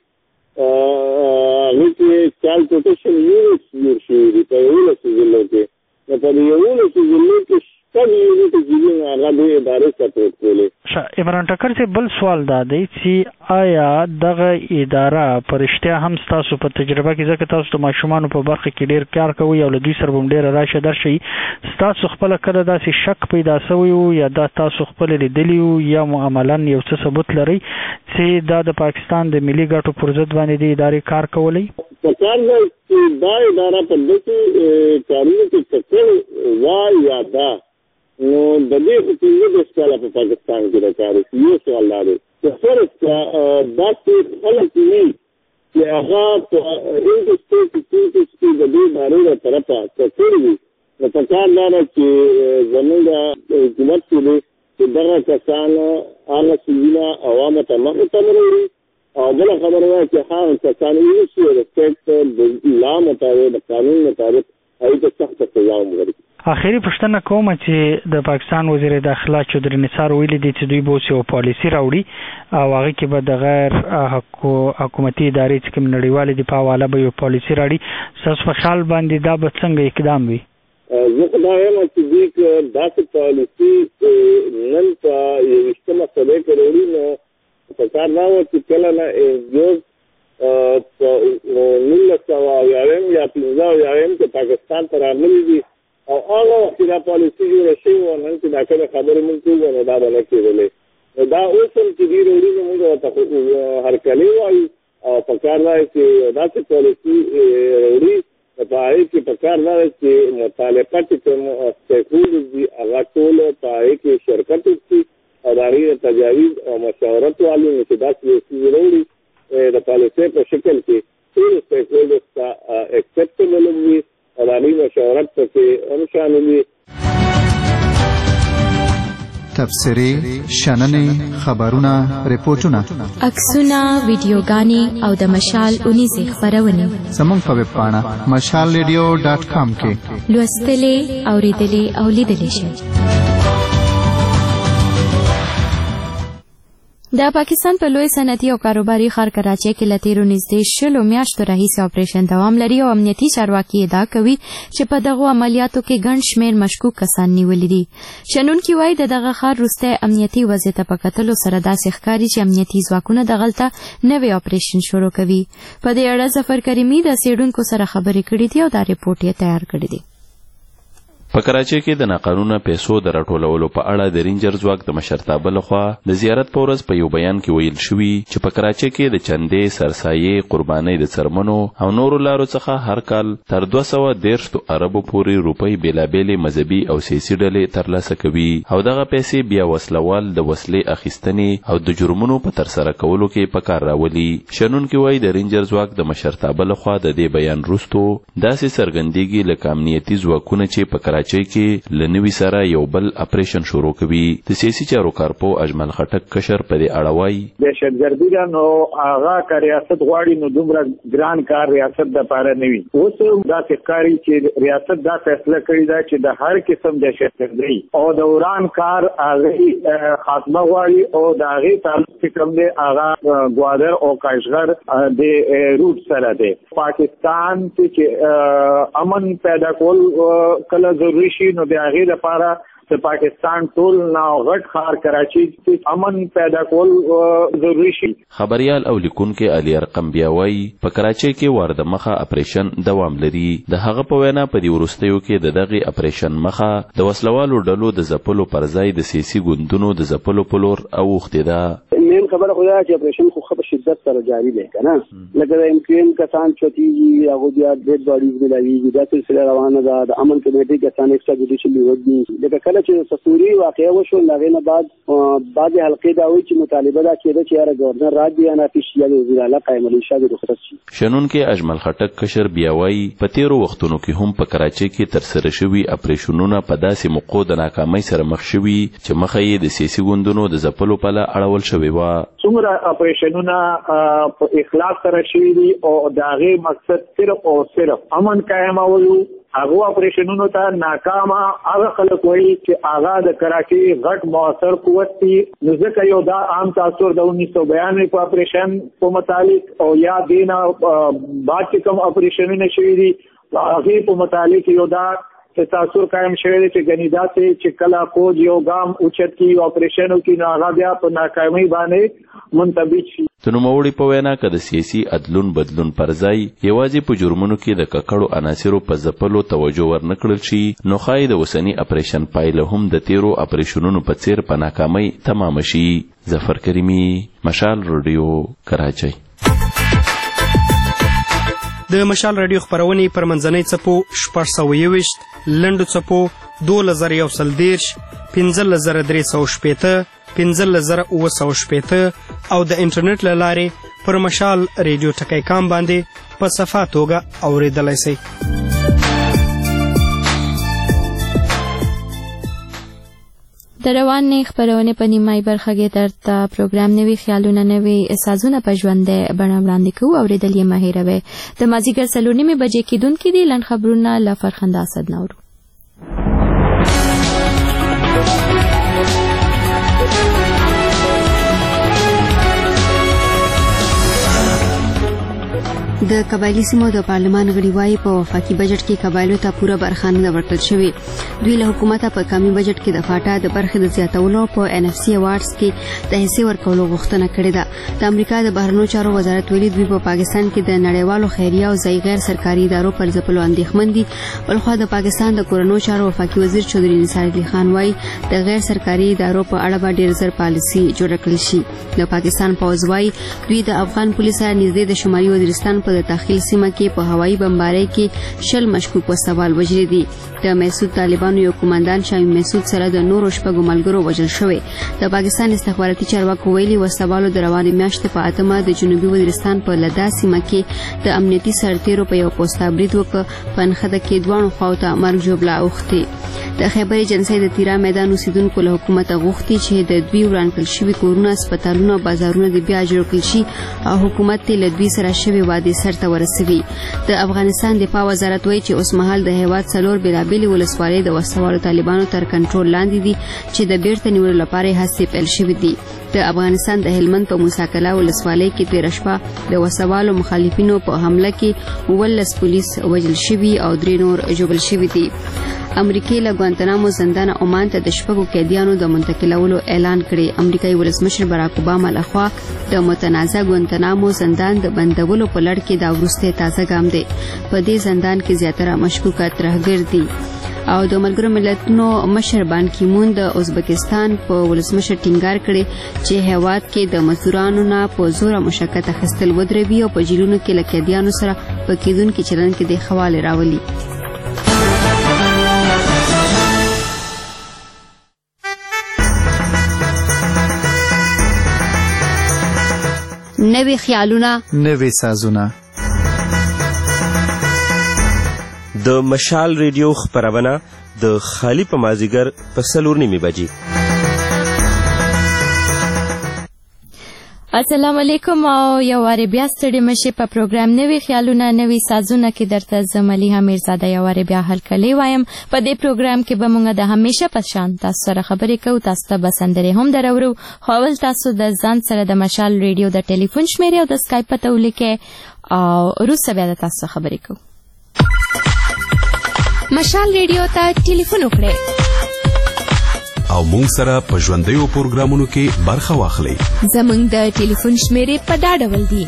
Speaker 18: هغې کې چایلډ پروټیکشن یونټس جوړ شوي دي په 11 ضلعو کې نو په دې 11 ضلعو کې شپږ یونټ چې دي هغه دې ادارې سپورټ کولی.
Speaker 19: عمران ټکر چې بل سوال دا دی چې آیا دغه اداره په رښتیا هم ستاسو په تجربه کې ځکه تاسو د ماشومانو په برخه کې ډېر کار کوئ او له دوی سره به هم ډېره راشه درشئ ستاسو خپله کله داسې شک پیدا شوی و یا دا تاسو خپله لیدلي وو یا مو عملا یو څه ثبوت لرئ چې دا د پاکستان د ملي ګټو پر ضد باندې د ادارې کار کولی؟
Speaker 18: پکار ده چې دا اداره په داسې کارونو کې ککړ وای یا دا نو د دې خو 15 کاله په پاکستان کې د کار یو سوال دا دی چې فرض کړه داسې خلک وي چې هغه په انډسټري کې د دې ادارې له طرفه ککړ وي نو پکار دا ده چې زموږ حکومت کې دی چې دغه کسانو هغه څیزونه عوامو ته مخې ته وروړي او بله خبره ده چې هغه کسان ونیسي د سټیټ د لا مطابق د قانون مطابق هغوی ته سخته سزا ومغري.
Speaker 19: اخري پوښتنه کومه چې د پاکستان وزیر داخله چودري نثار ویلي دي چې دوی به اوس یو پالیسي راوړي او هغې کې به د غیر حکومتي ادارې چې کوم نړیوالې دي په حواله به یو پالیسي راوړي. ستاسو په خیال باندې دا به څنګه اقدام وي؟
Speaker 18: زه خو دا وایم چې دوی که داسې پالیسي نن په 21مه صدۍ کې راوړي نو پکار دا وه چې کله نه انجوز په 1980 یا 15 کې پاکستان ته راغلي دي او هغه وخت دا پالیسي جوړه شوې وه نن چې دا کومې خبرې مونږ کوو نو دا به نه کېدلې. نو دا اوس هم چې دوی راوړي نو مونږ ورته هرکلی وایو او پکار دا چې داسې پالیسي راوړي په هغې کې پکار دا ده چې مطالبه چې کوم سټیک هولډرز دي هغه ټول په هغې کې شرکت وکړي او د هغې د تجاویز او مشاورت والو نو چې داسې یو څیز راوړي د پالیسۍ په شکل کې ټول سټیک هولډرز ته اکسپټیبل وي او د هغې مشاورت پکې هم شامل وي.
Speaker 20: تبصرې، شننې، خبرونه، ریپورټونه،
Speaker 1: عکسونه، ویډیوګانې او د مشال اونیزې خپرونې
Speaker 20: زموږ په ویب پاڼه mashalradio.com کې
Speaker 1: لوستلې، اورېدلې او لیدلې شئ. د پاکستان په لوی صنعتي او کاروباري ښار کراچۍ کې له تېرو نږدې 20 میاشتو راهیسې اپریشن دوام لري او امنیتي چارواکي ادعا کوي چې په دغو عملیاتو کې ګڼ شمېر مشکوک کسان نیولي دي. شنونکي وایي د دغه ښار وروستی امنیتي وضع ته په کتلو سره داسې ښکاري چې امنیتي ځواکونه دغلته نوی اپریشن شروع کوي. په دې اړه ظفر کریمي د څېړونکو سره خبرې کړې دي او دا ریپورټ یې تیار کړی دی.
Speaker 16: په کراچۍ کې د ناقانونه پیسو د راټولولو په اړه د رینجر ځواک د مشرتابه لخوا د زیارت په ورځ په یو بیان کې ویل شوي چې په کراچۍ کې د چندې، سرسایې، قربانۍ د څرمنو او نورو لارو څخه هر کال تر 230 اربو پورې روپۍ بېلابېلې مذهبي او سیاسي ډلې ترلاسه کوي او دغه پیسې بیا وسلوال د وسلې اخیستنې او د جرمونو په ترسره کولو کې په کار راولي. شنونکي وایي د رینجر ځواک د مشرتابه لخوا د دې بیان وروستو داسې څرګندېږي لکه امنیتي ځواکونه چې په کراچۍ کې له نوي سره یو بل اپریشن شروع کوي. د سیاسي چارو کارپو اجمل خټک کشر په دې اړه وایي
Speaker 21: دهشتګردي ده نو هغه که ریاست غواړي نو دومره ګران کار ریاست دپاره نه وي. اوس داسې ښکاري چې ریاست دا فیصله کړې ده چې د هر قسم دهشتګردي او د وران کار هغې خاتمه غواړي او د هغې تعلق چې کوم دی هغه ګوادر او کاشغر د روټ سره دی. پاکستان چې امن پیدا کول کله ضروري شي نو د هغې لپاره د پاکستان ټول غټ ښار کراچۍ کې امن پیدا کول ضروري شي.
Speaker 16: خبریال او لیکونکی علي ارقم بیا وایي په کراچۍ کې وارده مخه اپریشن دوام لري. د هغه په وینا په دې وروستیو کې د دغې اپریشن مخه د وسلوالو ډلو د ځپلو پر ځای د سیاسي ګوندونو د ځپلو په لور اوښتې ده.
Speaker 22: مین خبره خو دا چې اپریشن خو په شدت سره جاری دی که نه لکه د MQM کسان چوتېږي هغوی بیا ډېډ باډیز میلاوېږي دا سلسله روانه ده. د امن کمیټې کسان ایکسټرا جوډیشل وډي لکه کله چې سسوري واقعه وشو له هغې نه بعد بعضې حلقې دا وایي چې مطالبه دا کېده چې یاره ګورنر راج بیاناتي شي یا د وزیر اعلی قایم علي شاه دې رخصت شي.
Speaker 16: شنونکی اجمل خټک کشر بیا وایي په تېرو وختونو کې هم په کراچۍ کې ترسره شوي اپریشنونه په داسې موقعو د ناکامۍ سره مخ شوي چې مخه یې د سیاسي ګوندونو د ځپلو پله اړول شوې وه.
Speaker 21: څومره اپریشنونه په اخلاص سره شوي دي او د هغې مقصد صرف او صرف امن قایمولو. هغو اپریشنونو ته ناکامه هغه خلک وایي چې هغه د کراچۍ غټ مؤثر قوت دي. نو ځکه یو دا عام تاثر د 1992 په اپریشن په متعلق او یا دې نه بعد چې کوم اپریشنونه شوي دي هغې په متعلق یو دا تاثر قائم شوی دی چې ګنې داسې چې کله فوج یو ګام اوچت کړي او اپریشن وکړي نو هغه بیا په ناکامۍ باندې منتبج شي.
Speaker 16: د نوموړي په وینا که د سیاسي عدلون بدلون پر ځای یوازې په جرمونو کې د ککړو عناصرو په ځپلو توجه ورنه کړل شي نو ښایي د اوسني اپریشن پایله هم د تیرو اپریشنونو په څیر په ناکامۍ تمامه شي. ظفر کریمي، مشال رادیو، کراچۍ.
Speaker 10: د مشال رادیو خپرونې پر منځنۍ څپو 621 لنډو څپو 2130 15360 15960 او د انټرنیټ له لارې پر مشال ریډیو ټکی کام باندې په صفا توګه اورېدلی شئ.
Speaker 1: روانې خپرونې په نیمایي برخه کې درته پروګرام نوي خیالونه نوي سازونه په ژوندۍ بڼه وړاندې کوو. اورېدل یې مه هېروئ. د مازدیګر 4:30 بجې کېدونکي دي. لنډ خبرونه له فرخنده اسد نه اورو.
Speaker 2: د قبایلی سیمو د پارلمان غړي وايي په وفاقي بجټ کې قبایلو ته پوره برخه نه ورکړل شوې. دوی له حکومته په کمی بجټ کې د فاټا د برخې د زیاتولو په NFC ایوارډز کې د حصې ورکولو غوښتنه کړې ده. د امریکا د بهرنیو چارو وزارت ویلي دوی په پاکستان کې د نړیوالو خیریه او ځایي غیر سرکاري ادارو پر ځپلو اندېښمن دي. بلخوا د پاکستان د کورنیو چارو وفاقي وزیر چودري نثار علي خان وايي د غیر سرکاري ادارو په اړه به ډېر زر پالیسي جوړه کړل شي. د پاکستان پوځ وايي دوی د افغان پولیسو سره نږدې د شمالي وزیرستان په داخلي سیمه کې په هوایي بمبارۍ کې 10 مشکوک وسوال وژلي دي. د محسود طالبانو یو کمانډان شامل محسود سره د نورو شپږو ملګرو وژل شوی. د پاکستان استخباراتي چارواکو ویلي وسوالو د روانې میاشتې په 8 د جنوبي وزیرستان په لدا سیمه کې د امنیتي سرتیرو په یو پوسټا برید وکړ. په نخښه کې دوه خواو ته مرګ ژوبله اوښتې. د خیبر ایجنسۍ د تیرا میدان اوسیدونکو له حکومت غوښتي چې د دوی وران کړل شوي کورونه، هسپتالونه او بازارونه د بیا جوړ کړل شي او حکومت ته له دوی سره شوي وعدې سرته ورسوي. د افغانستان دفاع وزارت وایي چې اوس مهال د هیواد 4 بیلابېلې ولسوالۍ د وسوالو طالبانو تر کنټرول لاندې دي چې د بیرته نیولو لپاره هڅې پیل شوې دي. د افغانستان د هلمند په موساکلا ولسوالۍ کې تېره شپه د وسوالو مخالفینو په حمله کې 19 پولیس وژل شوي او 3 نور ژوبل شوي دي. امریکای له ګوانتنامو زندان عمان ته د شپږو قیدیانو د منتقلولو اعلان کړی. امریکایي ولسمشر براک اوباما لخوا د متنازع ګوانتنامو زندان د بندولو په لړ کې دا وروستی تازه ګام دی. په دې زندان کې زیاتره مشکوکه ترهګر دي. او د ملګرو ملتونو مشر بان کی مون د ازبکستان په ولسمشر ټینګار کړي چې هیواد کې د مزدورانو نه په زور مشکل اخیستل ودروي او په جیلونو کې له قیدیانو سره په کېدونکو چلن کې د حواله راولي. نوي خیالونه،
Speaker 20: نوي سازونه.
Speaker 4: د مشال ریډیو خپرونه د خالی په مازیګر په 4:30 بجې.
Speaker 1: السلام علیکم او یو واره بیا ستړي مشي په پروګرام نوي خیالونه نوي سازونه کې درته زملیها میرزاده یو واره بیا هرکلی وایم. په دې پروګرام کې به مونږ د همیشه په شان تاسو سره خبرې کوو. تاسو ته به سندرې هم درورو. خو اول تاسو د ځان سره د مشال ریډیو د ټلیفون شمیرې او د سکایپ پته ولیکئ او وروسته بیا د تاسو خبرې کوو. مشال ریډیو ته ټلیفون وکړئ
Speaker 12: او مونږ سره په ژوندیو پروګرامونو کې برخه واخلئ.
Speaker 1: زمونږ د ټلیفون شمیرې په دا ډول دي: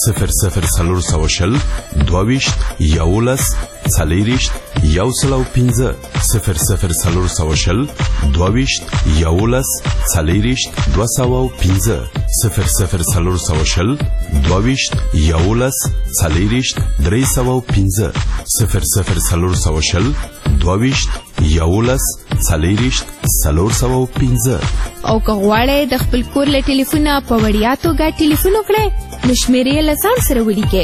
Speaker 12: 00 22 11 40 105 00 22 11 40 205 00 22 11 40 305 00 22 11 40 305.
Speaker 1: او که غواړئ د خپل کور له ټلیفونه په وړیا توګه ټلیفون وکړئ نو شمیرې یې له ځان سره ولیکئ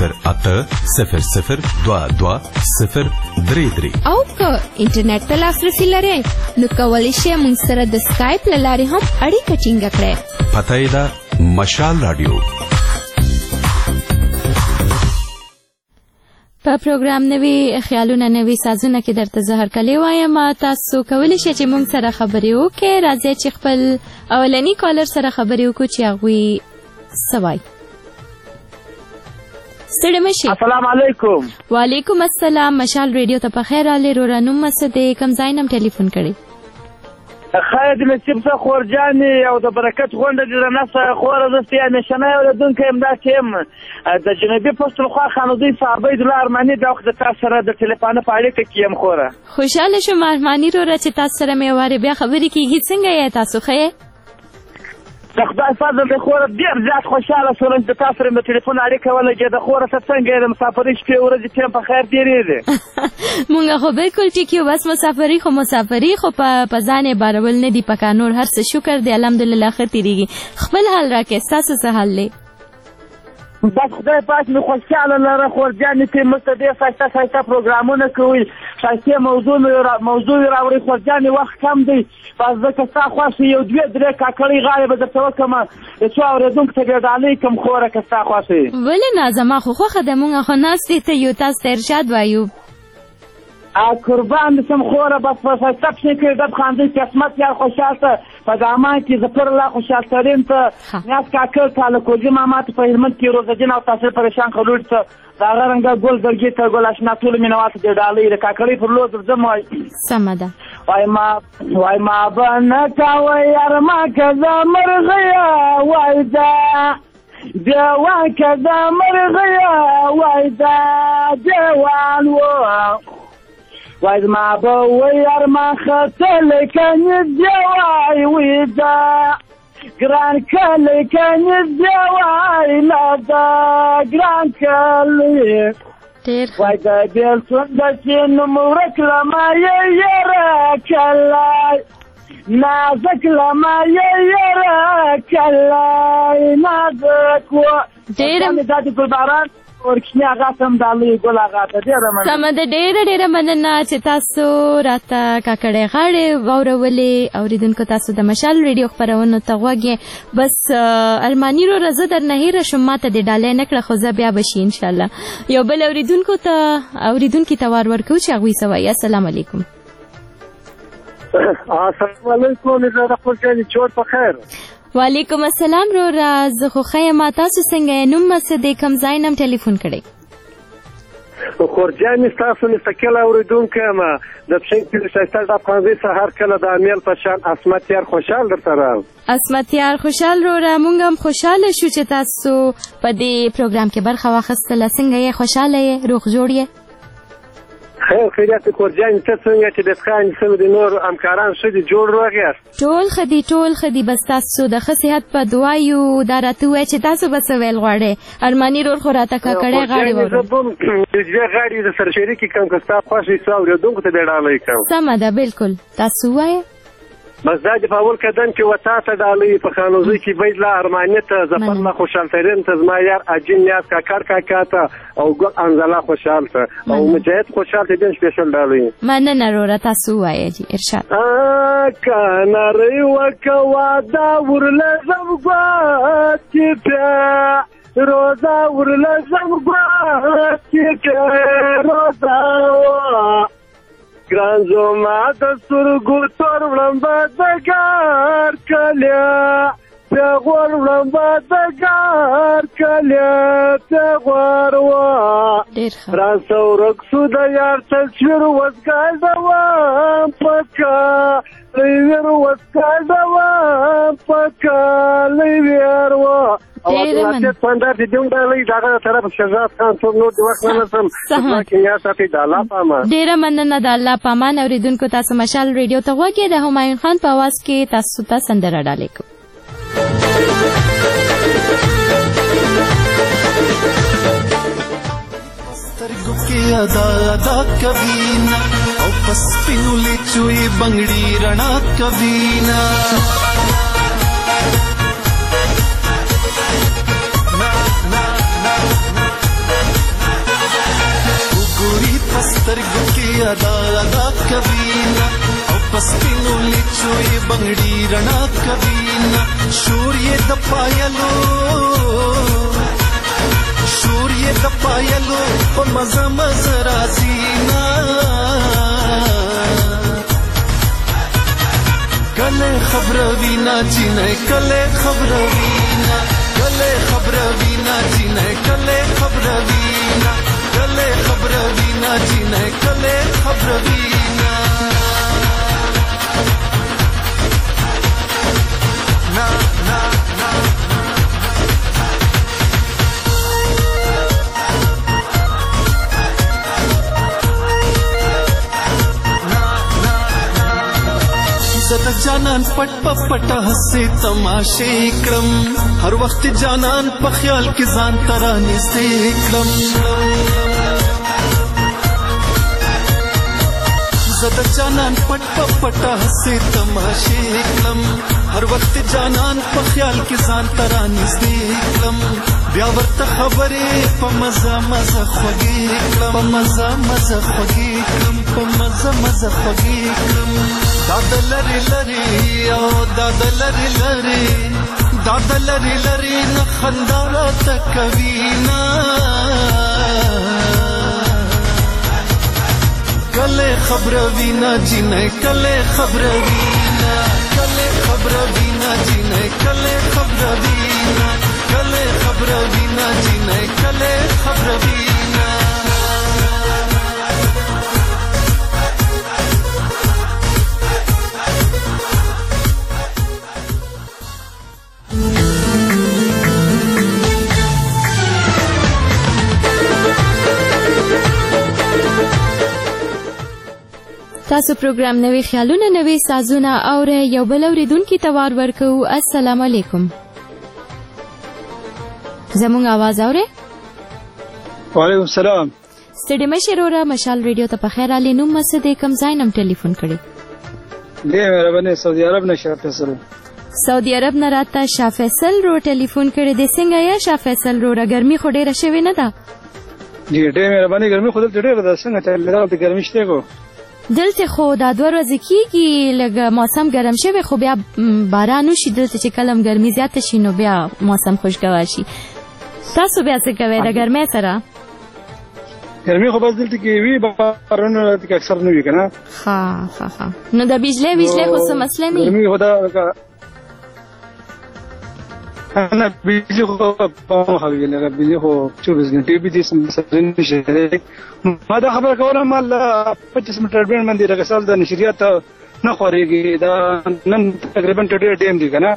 Speaker 12: 0800 22 033.
Speaker 1: او که انټرنیټ ته لاسرسي لرئ نو کولی شئ موږ سره د سکایپ له لارې هم اړیکه ټینګه کړئ.
Speaker 12: پته یې ده مشال رادیو.
Speaker 1: په پروګرام نوي خیالونه نوي سازونه کې درته زه هرکلی وایم. تاسو کولی شئ چې موږ سره خبرې وکړئ. راځئ چې خپل اولني کالر سره خبرې وکړو چې هغوی څه وایي. ستړي مشئ.
Speaker 21: السلام علیکم.
Speaker 1: وعلیکم السلام. مشال ریډیو ته په خیر راغلی. رورا نوم څه دی؟ کوم ځای نه ټلیفون کړی؟
Speaker 21: خیر د نصیب څخه خورجانې او د برکت غونډه د نسه خوره زه همیشنی اورېدونکی یم. دا چې یم د جنوبي پښتونخوا خانودی صاحب عبیدالله ارماني دا وخت د تاسو سره د ټلیفون په اړیکه کې یم. خوره
Speaker 1: خوشحاله شوم ارماني وروره چې تاسو سره مې وارې بیا خبرې کېږي. څنګه یې تاسو ښه یې؟
Speaker 21: د خدای فضل دی خوره ډېر زیات خوشحاله شولم چې د تاسو سره مې ټلیفون اړیکه ولګېده. خوره ته څنګه یې؟ د مسافرۍ شپې ورځې ټیم په خیر تېرېږي؟
Speaker 1: مونږ خو بالکل ټیک یو. بس مسافرۍ خو مسافرۍ خو په ځان یې بارول نه دي. په کانور هر څه شکر دی الحمدلله ښه تېرېږي. خپل حال راکړئ. ستاسو څه حال دی؟
Speaker 21: بس خدای پاک مې خوشحاله لره خورجانې چې موږ ته ډېر ښایسته ښایسته پروګرامونه کوي ښایستې موضوع راوړئ خورجانې وخت کم دی بس زه که ستا خوښ یو دوې درې کاکړۍ غاړې به درته وکړمه د څو اورېدونکو ته بې ډالۍ کړم خوره که ستا خوښ یې
Speaker 1: ولې نه زما خو خوښه ده مونږ خو ناستې ته یو تاسو ته ارشاد وایو
Speaker 21: قربان دې شم خوره بس په ښایسته پښې کې ډب خاندئ قسمت یار خوشحال ته په دامان کې ظفر الله خوشحال ترین ته نیاز کاکړ ته لکوجي ماما ته په هلمند کې روزالدین او تاثیر پریشان خلوړي ته د هغه رنګه ګل زړګي ته ګل اشنا ټولو مینواتو دې ډالۍ د کاکړۍ پر لور درځم وایي
Speaker 1: سمه ده
Speaker 21: وای ما به نه کوئ یار ما که زه مرغیه وای دا دیوان که زه مرغیه وای دا دیوان و وای ما به وی یار ما خطلی کنی دیوای وی دا گران کلی کنی دیوای لدا گران کلی وای دا بیلتون دسی نمورک لمایه یره کلای نازک لمایه یره کلای نازک و
Speaker 1: دیرم
Speaker 21: دادی گلباران ورکشنی آغا سم دالوی ګل آغا ته ډېره مننه
Speaker 1: سمه ده ډېره مننه چې تاسو راته کاکړۍ غاړې واورولې اورېدونکو تاسو د مشال ریډیو خپرونو ته غوږ یې بس ارماني وروره زه درنه هیره شم ما ته دې ډالۍ نه کړه خو زه بیا به شي انشاءالله یو بل اورېدونکي ته وار ورکوو چې هغوی څه وایي السلام علیکم
Speaker 21: السلام علیکم زه خورجانې چور په خیر
Speaker 1: وعلیکم السلام رورا زه خو ښه یم تاسو څنګه یې نوم مه څه دی کوم ځای نه م ټلیفون کړی
Speaker 21: خورجانې ستاسو مستقل اورېدونکی یم د پښین کلي ښایسته د افغانۍ سهار کله د امیل په شان عصمت یار خوشحال درته راغلم
Speaker 1: عصمت یار خوشحال رورا مونږ هم خوشحاله شو چې تاسو په دې پروګرام کې برخه واخیستله څنګه یې خوشحاله یې روغ جوړ یې
Speaker 21: خیر خیریت خورجانې ته څنګه چې بېسخانې سوي د نور همکاران ښه دي جوړ روغ یاست
Speaker 1: ټول ښه دي بس تاسو د ښه صحت په دعا یو دا راته ووایه چې تاسو به څه ویل غواړئ ارماني رور خو راته کاکړۍ غاړې
Speaker 21: زه به هم دوې غاړې د سره شریکې کړم که ستا خوښ وي څو اورېدونکو ته دې ډالۍ کړم
Speaker 1: سمه ده بلکل تاسو ووایه
Speaker 21: بس دا د په اول قدم کې وتا ته ډالۍ په خانوزۍ کې بید لا ارماني ته ظفر الله خوشحال ترین ته زما یار اجین نیاز کاکړ کاکا ته او ګل انزله خوشحال ته او مجاهد خوشحال ته دین سپیشل ډالۍ
Speaker 1: مننه روره تاسو ووایه جي ارشاد
Speaker 21: که نری وکه واده ورلزم ګوتې پیا روزه ورلزم ګوتې پیا روزه ګران زما د سترګو تور وړمبه د ګار کلیا پیغور وړمبه د ګار کلیا پیغور وا راسه ورک سو د یار تصویر وزګاډوم پکا لیویر وزګاډوم پکا لیویر وا او د پندار د دې ډالۍ دغه طرف شجاعت خان څو نور د وخت نه سم چې یا ساتي د الله پامان
Speaker 1: ډیره مننه د الله پامان اوریدونکو تاسو مشال ریډیو ته غوږی د همایون خان په आवाज کې تاسو ته سندره ډالۍ کوم
Speaker 3: ادا کبینا او پس پینو لچوي بنگړي رڼا کبینا وګوري پسترګو کې ادا کبینا او پس پینو لچوي بنگړي رڼا کبینا شور یې د پایلو شور یې د پایلو په مزه مزه رازینا کله خبر وینا جنې کله خبر وینا کله خبر وینا جنې کله خبر وینا کله خبر وینا جنې کله خبر وینا نا نا نا زه جانان پټ پټ هسه تماشه کړم هر وخت جانان په خیال کې ځان ترانه سې کړم زد جانان پټ پټه هسې تماشې کړم هر وخت جانان په خیال کې ځان ته رانږدې کړم بیا ورته خبرې په مزه مزه خوږې کړم په مزه مزه خوږې کړم په مزه مزه خوږې کړم دا د لرې لرې او دا د لرې لرې دا د لرې لرې نه خندا راته کوي نه کله خبره وینا جنې کله خبره وینا کله خبره وینا جنې کله خبره وینا کله خبره وینا جنې کله خبره وینا
Speaker 1: تاسو پروګرام نوې خیالونه نوې سازونه او یو بل اوریدونکو ته وار ورکو. السلام علیکم. زموږ आवाज اورئ؟
Speaker 5: وعلیکم السلام.
Speaker 1: ستړي مشه وروره مشال ریډیو ته په خیر علي نوم مسد کم زاینم ټلیفون کړی.
Speaker 5: دې مهرباني سعودي عرب نه شاه فیصل.
Speaker 1: سعودي عرب نه راته شاه فیصل رو ټلیفون کړی. د څنګه یا شاه فیصل رو ګرمي خو ډیره شوی نه ده؟
Speaker 5: جی ډیره مهرباني ګرمي خو ډیره ده. څنګه ته لږه ګرمي شته کو؟
Speaker 1: دلته خو دا 2 ورځې کېږي لږ موسم ګرم شوی خو بیا باران وشي دلته چې کلم ګرمي زیاته شي نو بیا موسم خوشګوار شي. تاسو بیا څه کوئ د ګرمۍ سره؟
Speaker 5: ګرمي خو بس دلته کې وي بارانونه کې اکثر نه وي که نه.
Speaker 1: ښه نو د بجلی خو څه مسله نه
Speaker 5: ګرمي خو دا نه بجلی خو خبرې لکه بجلی خو 24 غنټې بجلی سره نشي. ما دا خبره کوله ما 25 میټر بین باندې لکه سال د نشریات نه خوريږي دا نن تقریبا ټډیر ډیم دی کنه.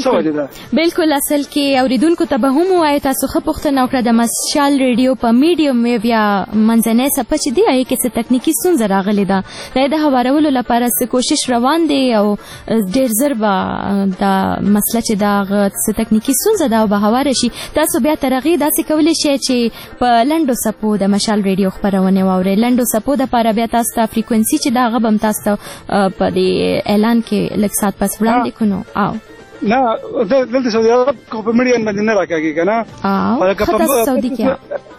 Speaker 1: بالکل اصل کې اوریدونکو ته به هم وایي تاسو خو پوښتنه وکړه د مشال ریډیو په میډیم یا منځنۍ صفحه چې دی هغه کې څه تکنیکی ستونزه راغلې ده د هوارولو لپاره څه کوشش روان دی او ډیر زر به دا مسله چې دا څه تکنیکی ستونزه ده او به هواره شي. تاسو بیا ترغی داسې کولی شئ چې په لنډو سپو د مشال ریډیو خبرونه واورئ. لنډو سپو د لپاره بیا تاسو ته فریکوئنسي چې دا غبم تاسو په دې اعلان کې لږ سات پس وړاندې کونو او
Speaker 5: نه دلته سعودي عرب کو په میډیم باندې نه راکاږي کنه.
Speaker 1: خاطر سعودي کې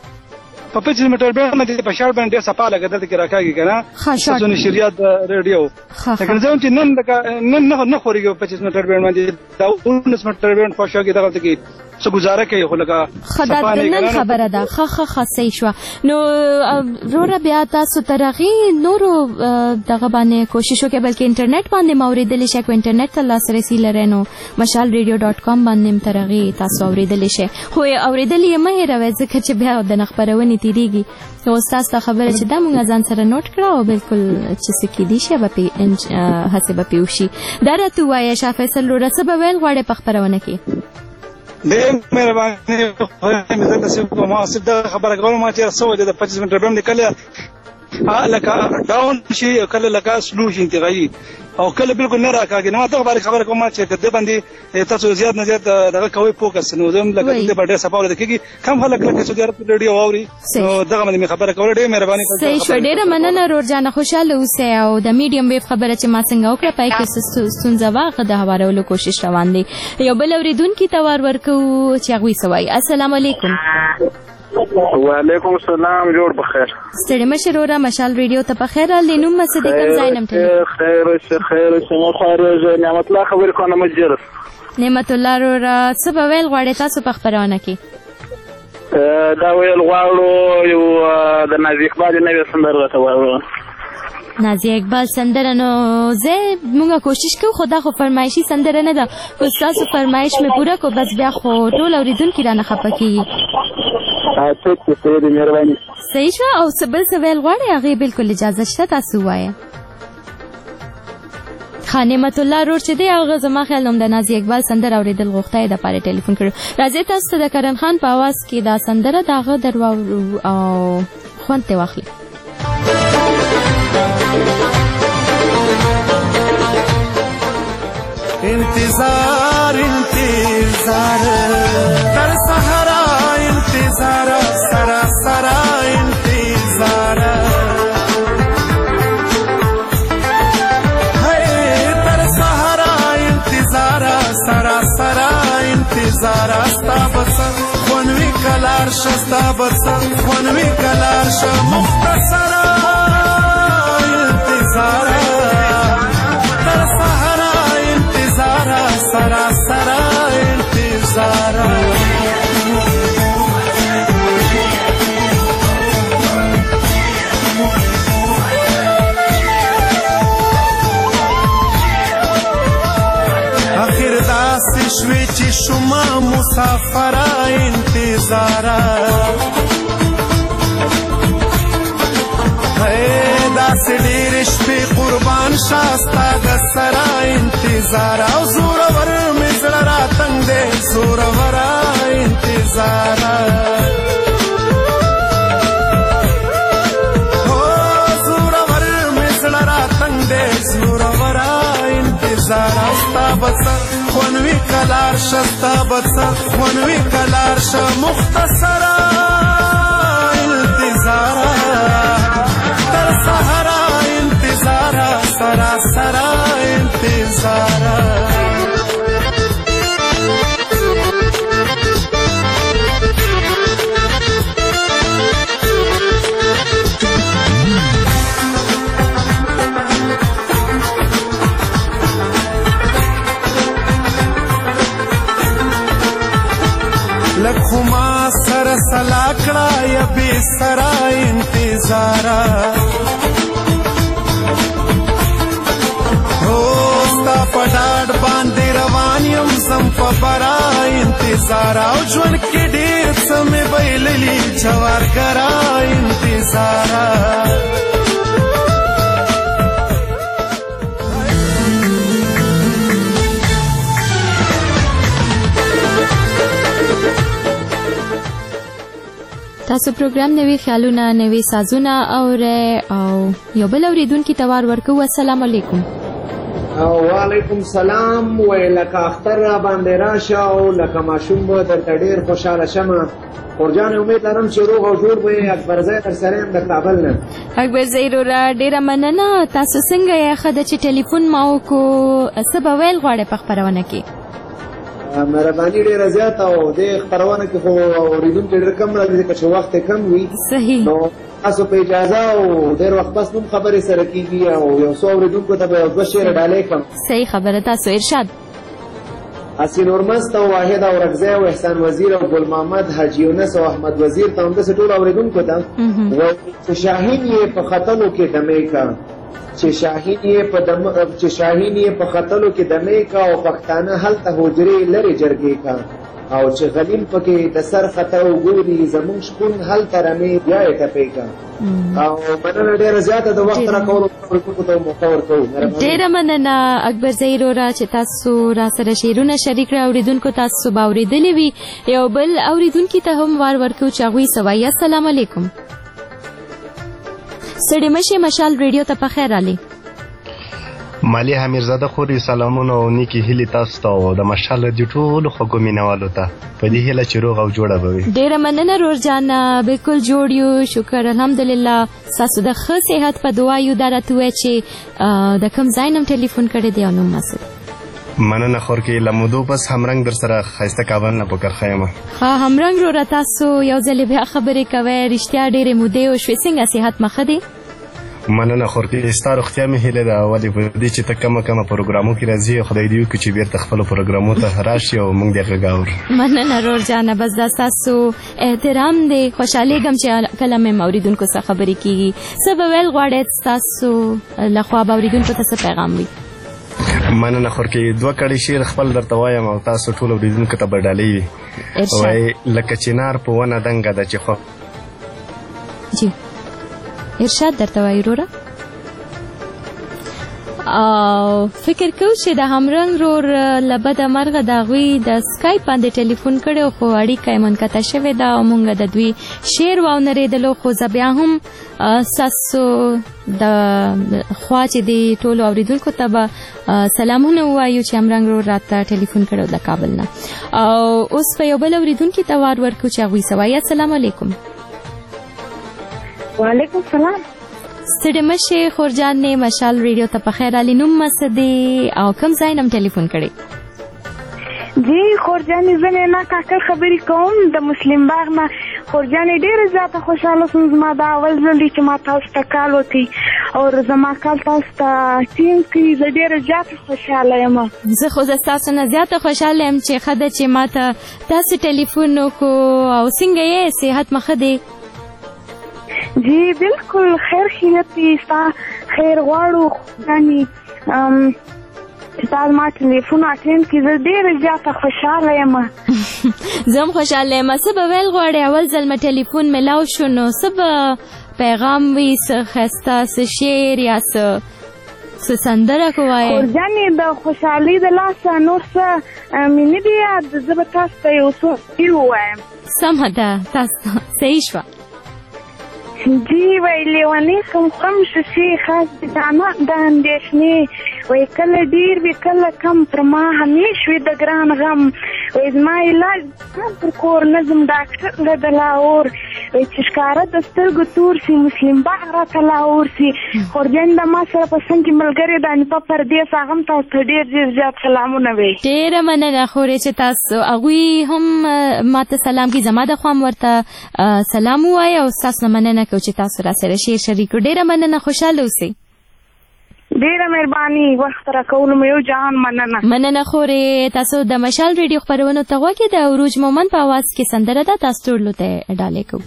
Speaker 5: په 25 میټر باندې په شاړ باندې صفه لګیدل کې راکاږي کنه. تاسو نشریات ریډیو لکه ځم چې نن نه خوريږي 25 میټر باندې دا 19 میټر باندې خوشاګي دغه کې څه گزاره کوي خو لکه
Speaker 1: نن خبره ده. ښه صحیح شوه. نو وروره بیا تاسو ترغی نورو دغه باندې کوشش وکړئ بلکې انټرنیټ باندې ما اورېدلی شئ که انټرنیټ ته لاسرسي لرئ نو mashalradio.com باندې ترغی تاسو اورېدلی شئ خو اورېدل یې مه هېروئ ځکه چې بیا د نه خپرونې تېرېږي. نو ستاسو ته خبره چې دا مونږ ځان سره نوټ کړه او بالکل چې څه کېدی شي هسې به پې وشي. دا راته ووایه شاه فیصل وروره څه به ویل غواړئ په خپرونه کې؟
Speaker 5: ډېر مهرباني مې درته ما صرف دا خبره کوم ما چې څه وجه د 25 منټه باندې کله لکه ډاون شي کله لکه سلو شي انتقالي او کله بالکل نه راکاږي. نو دا خبره کوم چې د باندې تاسو زیات نه زیات دغه کوي فوکس نو زم لکه د باندې سپاول د کېږي کم خلک لکه سعودي عرب ریډیو اوري نو دغه باندې خبره کوله. ډېر مهرباني
Speaker 1: صحیح شو. ډېره مننه رورجانه خوشاله اوسئ او د میډیم ویو خبره چې ما څنګه وکړه پای کې ستونزه واغه د هوارولو کوشش روان دی. یو بل اوریدونکي ته وار ورکو چې هغوی څه وایي. السلام علیکم.
Speaker 9: وعلیکم السلام. جوړ بخیر.
Speaker 1: ستړي مشه وروره مشال ریډیو ته په خیر علي نوم مسد کم زاینم
Speaker 9: خیر شما خارج نعمت الله خبر کنه مجرس
Speaker 1: نعمت الله وروره څه به ویل غواړئ تاسو په خبرونه کې؟
Speaker 9: دا ویل غواړو یو د نازي اقبال نوې سندره راته وایو.
Speaker 1: نازي اقبال سندره نو زه مونږه کوشش کوو خو دا خو فرمایشي سندره نه ده. خو ستاسو فرمایش مې پوره کو بس بیا خو ټول اوریدونکي رانه خفه کېږي. صحیح شوه. او څه بل څه ویل غواړئ هغې بالکل اجازه شته تاسو ووایه. نعمت الله رور چې دی هغه زما خیال هم د نازي اقبال سندره اورېدل غوښته یې دپاره ټلیفون کړی. راځئ تاسو ته د کرن خان په اواز کې دا سندره د هغه در واورو او خوند ترې واخلئ.
Speaker 3: انتظار در صحرا انتظار سرا انتظار انتظار ستا بس خونوي کلار شستا بس خونوي کلار ش مختصر انتظار تر سحر انتظار سراسر انتظار شوی چې شما مسافر انتظار داسې ډېرې شپې قربان شاستا د سره انتظار او زورور مې زړه راتنګ دی زورور انتظار زورور مې زړه راتنګ دی زورور انتظار او ستا بس خونوي کلار شستا بس خونوي کلار ش مختصر انتظار تر سحر انتظار سراسر انتظار لکھو ما سر سلاکڑا یا بے سرا انتظارا روستا پډاډ باندې روان یم زم په برا انتظارا او ژوند کې ډېر څه مې بایللي جوارګرا انتظارا
Speaker 1: تاسو پروګرام نوي خیالونه نوي سازونه او یو بل اوریدونکي ته وار ورکو. السلام علیکم.
Speaker 8: وعلیکم سلام. وای لکه اختر را باندې راشه او لکه ماشوم به درته ډېر خوشحاله شمه. خورجان امید لرم چې روغ او جوړ به اکبرزی در سره یم د کابل نه.
Speaker 1: اکبرزی وروره ډېره مننه. تاسو څنګه یې؟ ښه ده چې ټلیفون ما وکړو. څه به ویل غواړئ په خپرونه کې؟
Speaker 8: مهرباني ډېره زیاته او دې خپرونه کې خو اورېدونکي ډېر کم راځي ځکه چې وخت یې کم وي.
Speaker 1: صحیح.
Speaker 8: نو تاسو په اجازه او ډېر وخت پس هم خبرې سره کېږي او یو څو اورېدونکو ته به یو دوه شعره ډالۍ کړم.
Speaker 1: صحیح خبره. تاسو ارشاد.
Speaker 8: حسین اورمست او واحد او رکزی او احسان وزیر او ګل محمد حاجي یونس او احمد وزیر ته همداسې ټول اورېدونکو ته وایي چې شاهین یې په ختلو کې دمې کا چې شاهین یې په ختلو کې دمې کا او پښتانه هلته حجرې لرې جرګې کا او چې غلیم پکې د سر خطر وګوري زمونږ شپون هلته رمې بیا یې ټپې کا او مننه ډېره زیاته د وخت راکولو اورېدونکو ته موقع ورکوو.
Speaker 1: ډېره مننه اکبرزی وروره چې تاسو را سره شعرونه شریک کړه. اورېدونکو تاسو به اورېدلي وي. یو بل اورېدونکي ته هم وار ورکوو چې هغوی څه وایي. السلام علیکم. ستړي مشئ. مشال ریډیو ته پخیر راغلئ.
Speaker 11: مالی حمیرزاده خوري سلامونه او نیکی هیلې تاسو ته او د مشال رادیو ټولو خوږو مینوالو ته په دې هیله چې روغ او جوړه به وي.
Speaker 1: ډېره مننه رور جان. بالکل جوړ یو. شکر الحمدلله. ستاسو د ښه صحت په دعا یو. دا راته ووایه چې د کوم ځای نه ټلیفون کړی دی او نوم مسد.
Speaker 11: مننه خورکې له مودو پس همرنګ در سره ښایسته کابل نه په کرښه یم.
Speaker 1: ښه همرنګ وروره. تاسو یو ځلې بیا خبرې کوئ. رښتیا ډېرې مودې وشوې. څنګه صحت مو ښه دی؟
Speaker 11: مننه خورکې. ستا روغتیا مې هیله ده ولې په دې چې ته کمه پروګرامو کې راځي. خدای دې وکړي چې بیرته خپلو پروګرامو ته راشي او موږ دې غږ اورو.
Speaker 1: مننه رور جانه. بس دا ستاسو احترام دی. خوشحالېږم چې کله مې اورېدونکو سره خبرې کېږي. څه به ویل غواړئ ستاسو لخوا به اورېدونکو ته څه پیغام وي؟
Speaker 11: مننه خورکې. دوه کړي شعر خپل درته وایم او تاسو ټول اورېدونکو ته به ډالۍ وي. وایي لکه چنار په ونه دنګه ده چې خو
Speaker 1: جی ارشاد درته وایي وروره. او فکر کوو چې د همرنګ رور له بده مرغه د هغوی د سکایپ باندې ټلیفون کړی خو اړیکه یې منقطع شوې ده او موږ د دوی شعر واونرېدلو. خو زه بیا هم ستاسو د خوا چې د ټولو اورېدونکو ته به سلامونه ووایو چې همرنګ رور راته ټلیفون کړی د کابل نه. او اوس په یو بل اورېدونکي ته وار ورکړو چې هغوی څه وایي. السلام علیکم.
Speaker 23: وعلیکم سلام.
Speaker 1: ستړي مشئ خورجانې. مشال ریډیو ته پخیر راغلي. نوم مو څه دی او کوم ځای نه ټلیفون کړی؟
Speaker 6: جی خورجانې زه نه کاکړ خبرې کوم د مسلم باغ نه. خورجانې ډېره زیاته خوشحاله سوم. زما دا اول ځل دی چې ما تاسو ته کال وکړي او زما کال تاسو ته ټینګ کړي. زه ډېره زیاته خوشحاله یم.
Speaker 1: زه خو زه ستاسو نه زیاته خوشحاله یم چې ښه ده چې ما ته تاسو ټلیفون وکړو. او څنګه یې صحت مو ښه دی؟
Speaker 6: جی بالکل خیر خیریت دی. ستا خیر غواړو خورجانې. تاسو ما ټلیفون اټینډ کړي. زه ډېره زیاته خوشحاله یم.
Speaker 1: زه هم خوشحاله یم. څه به ویل غواړې؟ اول ځل مې ټلیفون میلاو شو نو څه به پیغام وي؟ څه ښایسته څه شعر یا څه سندره که وایې؟
Speaker 6: خورجانې د خوشحالۍ د لاسه نور څه مې نه دي یاد. زه به تاسو ته یو څه ووایم.
Speaker 1: سمه ده تاسو ته صحیح شوه.
Speaker 6: جی وای لیونی خم شوشي خاص د اندېښنې وای کله ډېر وي کله کم پر ما همیش وي د ګران غم. وای زما علاج پر کور نظم ډاکټر له د لاهور وای چې ښکاره د سترګو تور سي مسلم باغ راته لاهور سي. خورجان د ما سره په څنګ کې ملګرې د انیپا پردیس هغه هم تاسو ته ډېر زیات سلامونه وی.
Speaker 1: ډېره مننه خورې چې تاسو هغوی هم ما ته سلام کړي. زما د خوا هم ورته سلام ووایه او ستاسو نه مننه کوو چې تاسو را سره شعر شریک کړو. ډېره مننه. خوشحاله اوسئ.
Speaker 6: ډېره مهرباني. وخت راکولو مو یو جهان مننه.
Speaker 1: مننه خورې. تاسو د مشال ریډیو خپرونو ته غوږ د عروج مومن په اواز کې سندره ده. تاسو ټولو ته ډالۍ کوو.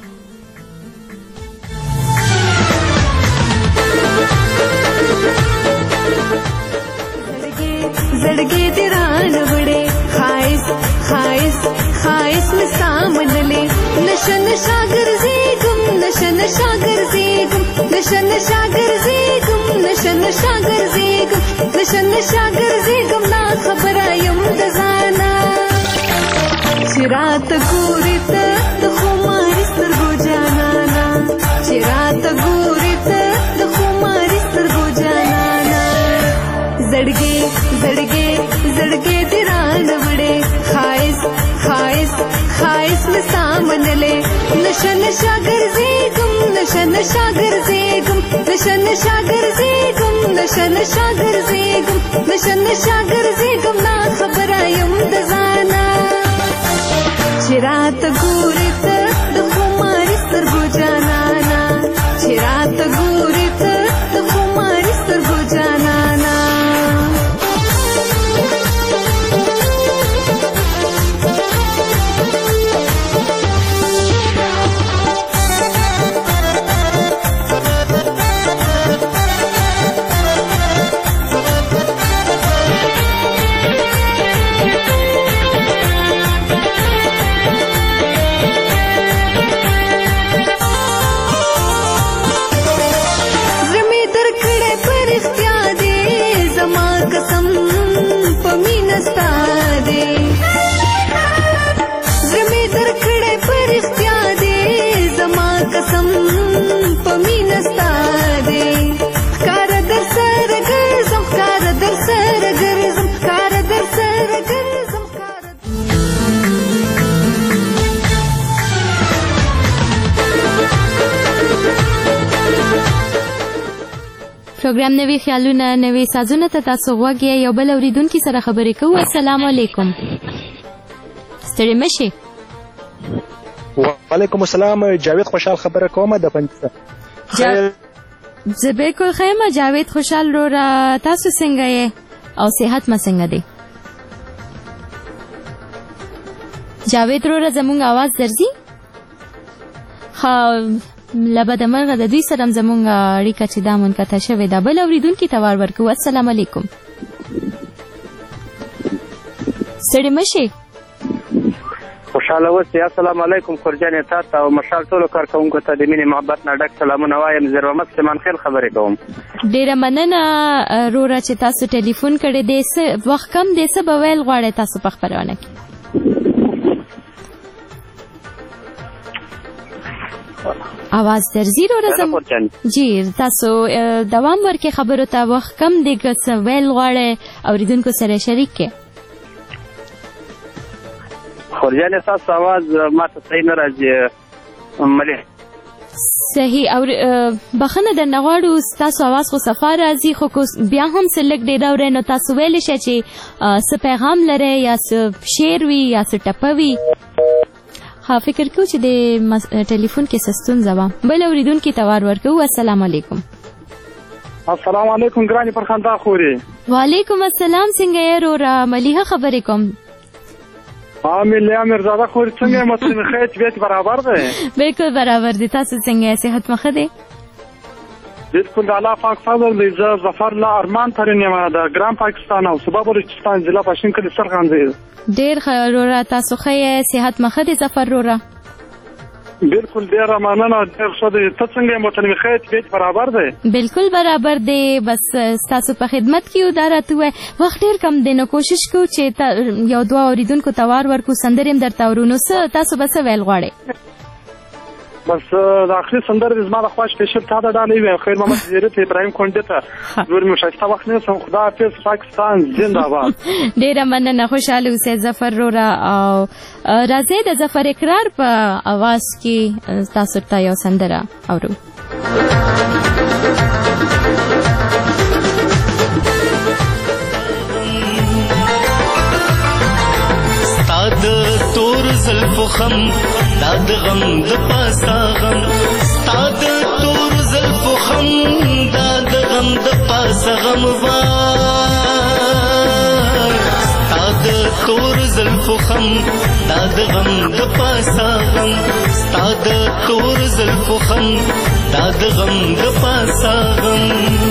Speaker 13: زړګي دې رانه وړې خایس خایس خایس مې سامنلې نشه نشه ګرځېږم نشه نشه ګرځېږم نشه نشه ګرځېږم نشه نشه ګرځېږم نشه نشه ګرځېږم نا خبره یم د ځانه چې راته ګورې ته د خماري سترګو جانانه چې راته ګورې ته د خماري سترګو جانانه زړګي زړګي زړګي دې رانه وړې خایس خایس خایس مې سامنلې نشه نشه ګرځېږم نشه نشه ګرځېږم نشه نشه ګرځېږم نشه نشه ګرځېږم نشه نشه ګرځېږم نا خبره یم د ځانه چې راته ګورې ته د خماري سترګو جانانه چې راته ګورې ته د خماري سترګو جانانه
Speaker 1: پروګرام نوي خیالونه نوي سازونه ته تاسو غوږ یې. یو بل اورېدونکي سره خبرې کوو. السلام علیکم. ستړي مه شئ.
Speaker 23: وعلیکم السلام. جاوید خوشحال خبره کوم د پنجاب.
Speaker 1: زه بالکل ښه یم جاوید خوشحال وروره. تاسو څنګه یې او صحت مو څنګه دی؟ جاوید وروره زموږ اواز درځي؟ ښه له بده مرغه د دوی سره هم زموږ اړیکه چې دا منقطع شوې ده. بل اورېدونکي ته وار ورکوو. السلام علیکم. ستړي مه شئ.
Speaker 9: خوشحاله اوسئ. السلام علیکم خورجانې تا ته او مشال ټولو کارکوونکو ته د مینې محبت نه ډک سلامونه وایم. زیر محمد سلیمان خیل خبرې کوم.
Speaker 1: ډېره مننه وروره چې تاسو ټلیفون کړی دی. وخت کم دی څه به ویل غواړئ تاسو په خپرونه کې؟ आवाज درځي ورزم جی تاسو دوام ورکې خبرو ته وخت کم دی که څه ویل غواړئ اوریدونکو سره شریک کړئ.
Speaker 9: خورجانې ستاسو आवाज ما ته صحیح نه راځي.
Speaker 1: صحیح. او بخنه د نغواړو تاسو आवाज خو صفا راځي خو بیا هم سلګ ډیر اورئ نو تاسو ویل شئ چې څه پیغام لري یا څه شعر وي یا څه ټپه وي. ها فکر کوم چې د ټلیفون کې سستون زوا بل اوریدونکو ته وار ورکو. السلام علیکم.
Speaker 7: السلام علیکم ګرانی پرخندا خوري.
Speaker 1: وعلیکم السلام. څنګه یې رورا ملیحه خبرې کوم.
Speaker 7: ملیا مرزاده خوري څنګه مسلم خیت بیت برابر ده؟
Speaker 1: بالکل برابر دي. تاسو څنګه صحت مخه دي؟
Speaker 7: بالکل د الله پاک فضل دی. زه ظفر لا ارمان ترنه ما د ګرام پاکستان او صوبه بلوچستان ضلع پښین کلی سرغان دی.
Speaker 1: ډیر ښه رورا تاسو ښه صحت مخه دي ظفر رورا؟
Speaker 7: بالکل ډیر مننه. ډیر ښه دی. ته څنګه مسلم خیت بیت برابر ده؟
Speaker 1: بالکل برابر دی. بس تاسو په خدمت کې یو دراته وخت ډیر کم دی نو کوشش کو چې یو دوا اوریدونکو توار ورکو سندریم درته ورونو سه تاسو بس ویل غواړي.
Speaker 7: بس د اخري سندر د زما د خواش سپیشل تا د ډالې وي خیر محمد زیرت ابراهیم کونډه ته نور مشایسته وخت نه سم خدا حافظ پاکستان زنده‌باد.
Speaker 1: ډیر مننه. خوشاله اوسئ ظفر رورا. او راځي د ظفر اقرار په आवाज کې تاسو ته یو سندره اورو.
Speaker 3: تور زلفو خم داد غم د پاسا غم ستاد تور زلفو خم داد غم د پاسا غم وای ستاد تور زلفو خم داد غم د پاسا غم ستاد تور زلفو خم داد غم د پاسا غم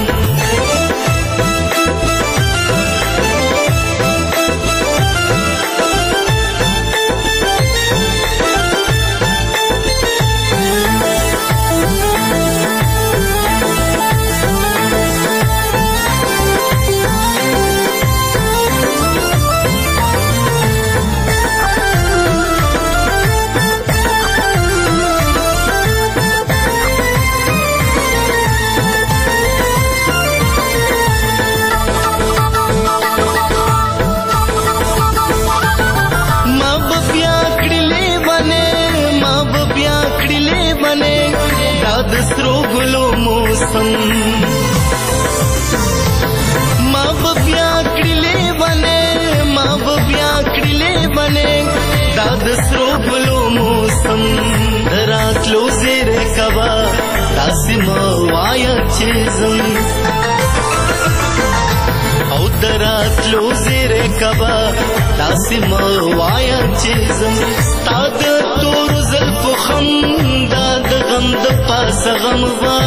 Speaker 3: او درات لو زیره کبا داسې موایا چیزم ستاد تور زلفو خم دا د غم د پاسه غم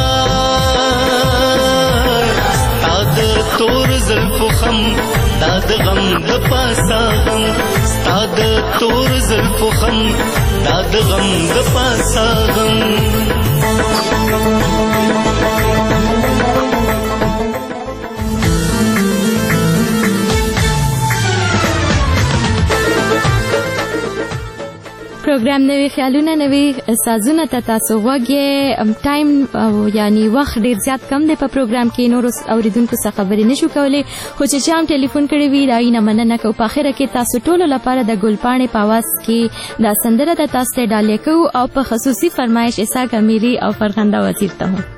Speaker 3: وای ستاد تور زلفو خم دا د غم د پاسه غم ستاد تور زلفو خم دا د غم د پاسه غم
Speaker 1: پروګرام نوی خیالونه نوی سازونه ته تاسو وګورئ. ټایم یعنی وخت ډیر زیات کم دی په پروګرام کې نور اوریدونکو څخه خبرې نشو کولای خو چې چا هم ټلیفون کړی وي دا یې مننه کوو. په اخره کې تاسو ټولو لپاره د ګلپاڼې په आवाज کې دا سندره د تاسو ته ډالې کوو او په خصوصي فرمایش اسحاق امیری او فرخنده وزیر ته هم.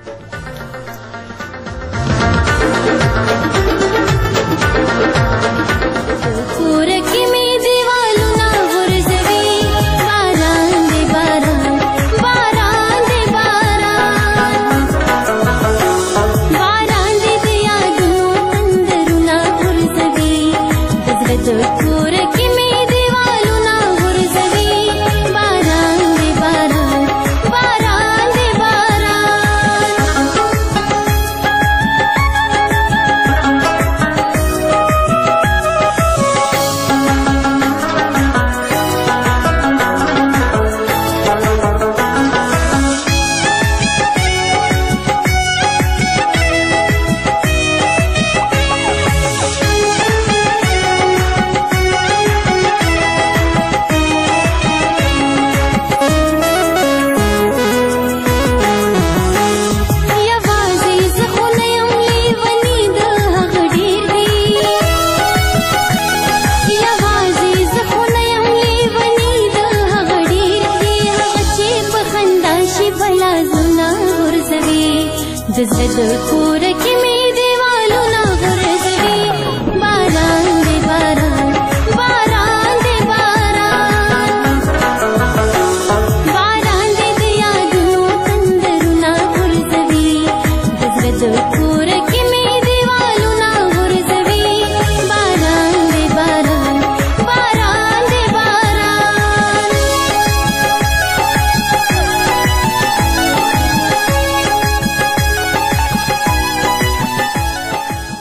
Speaker 1: زه د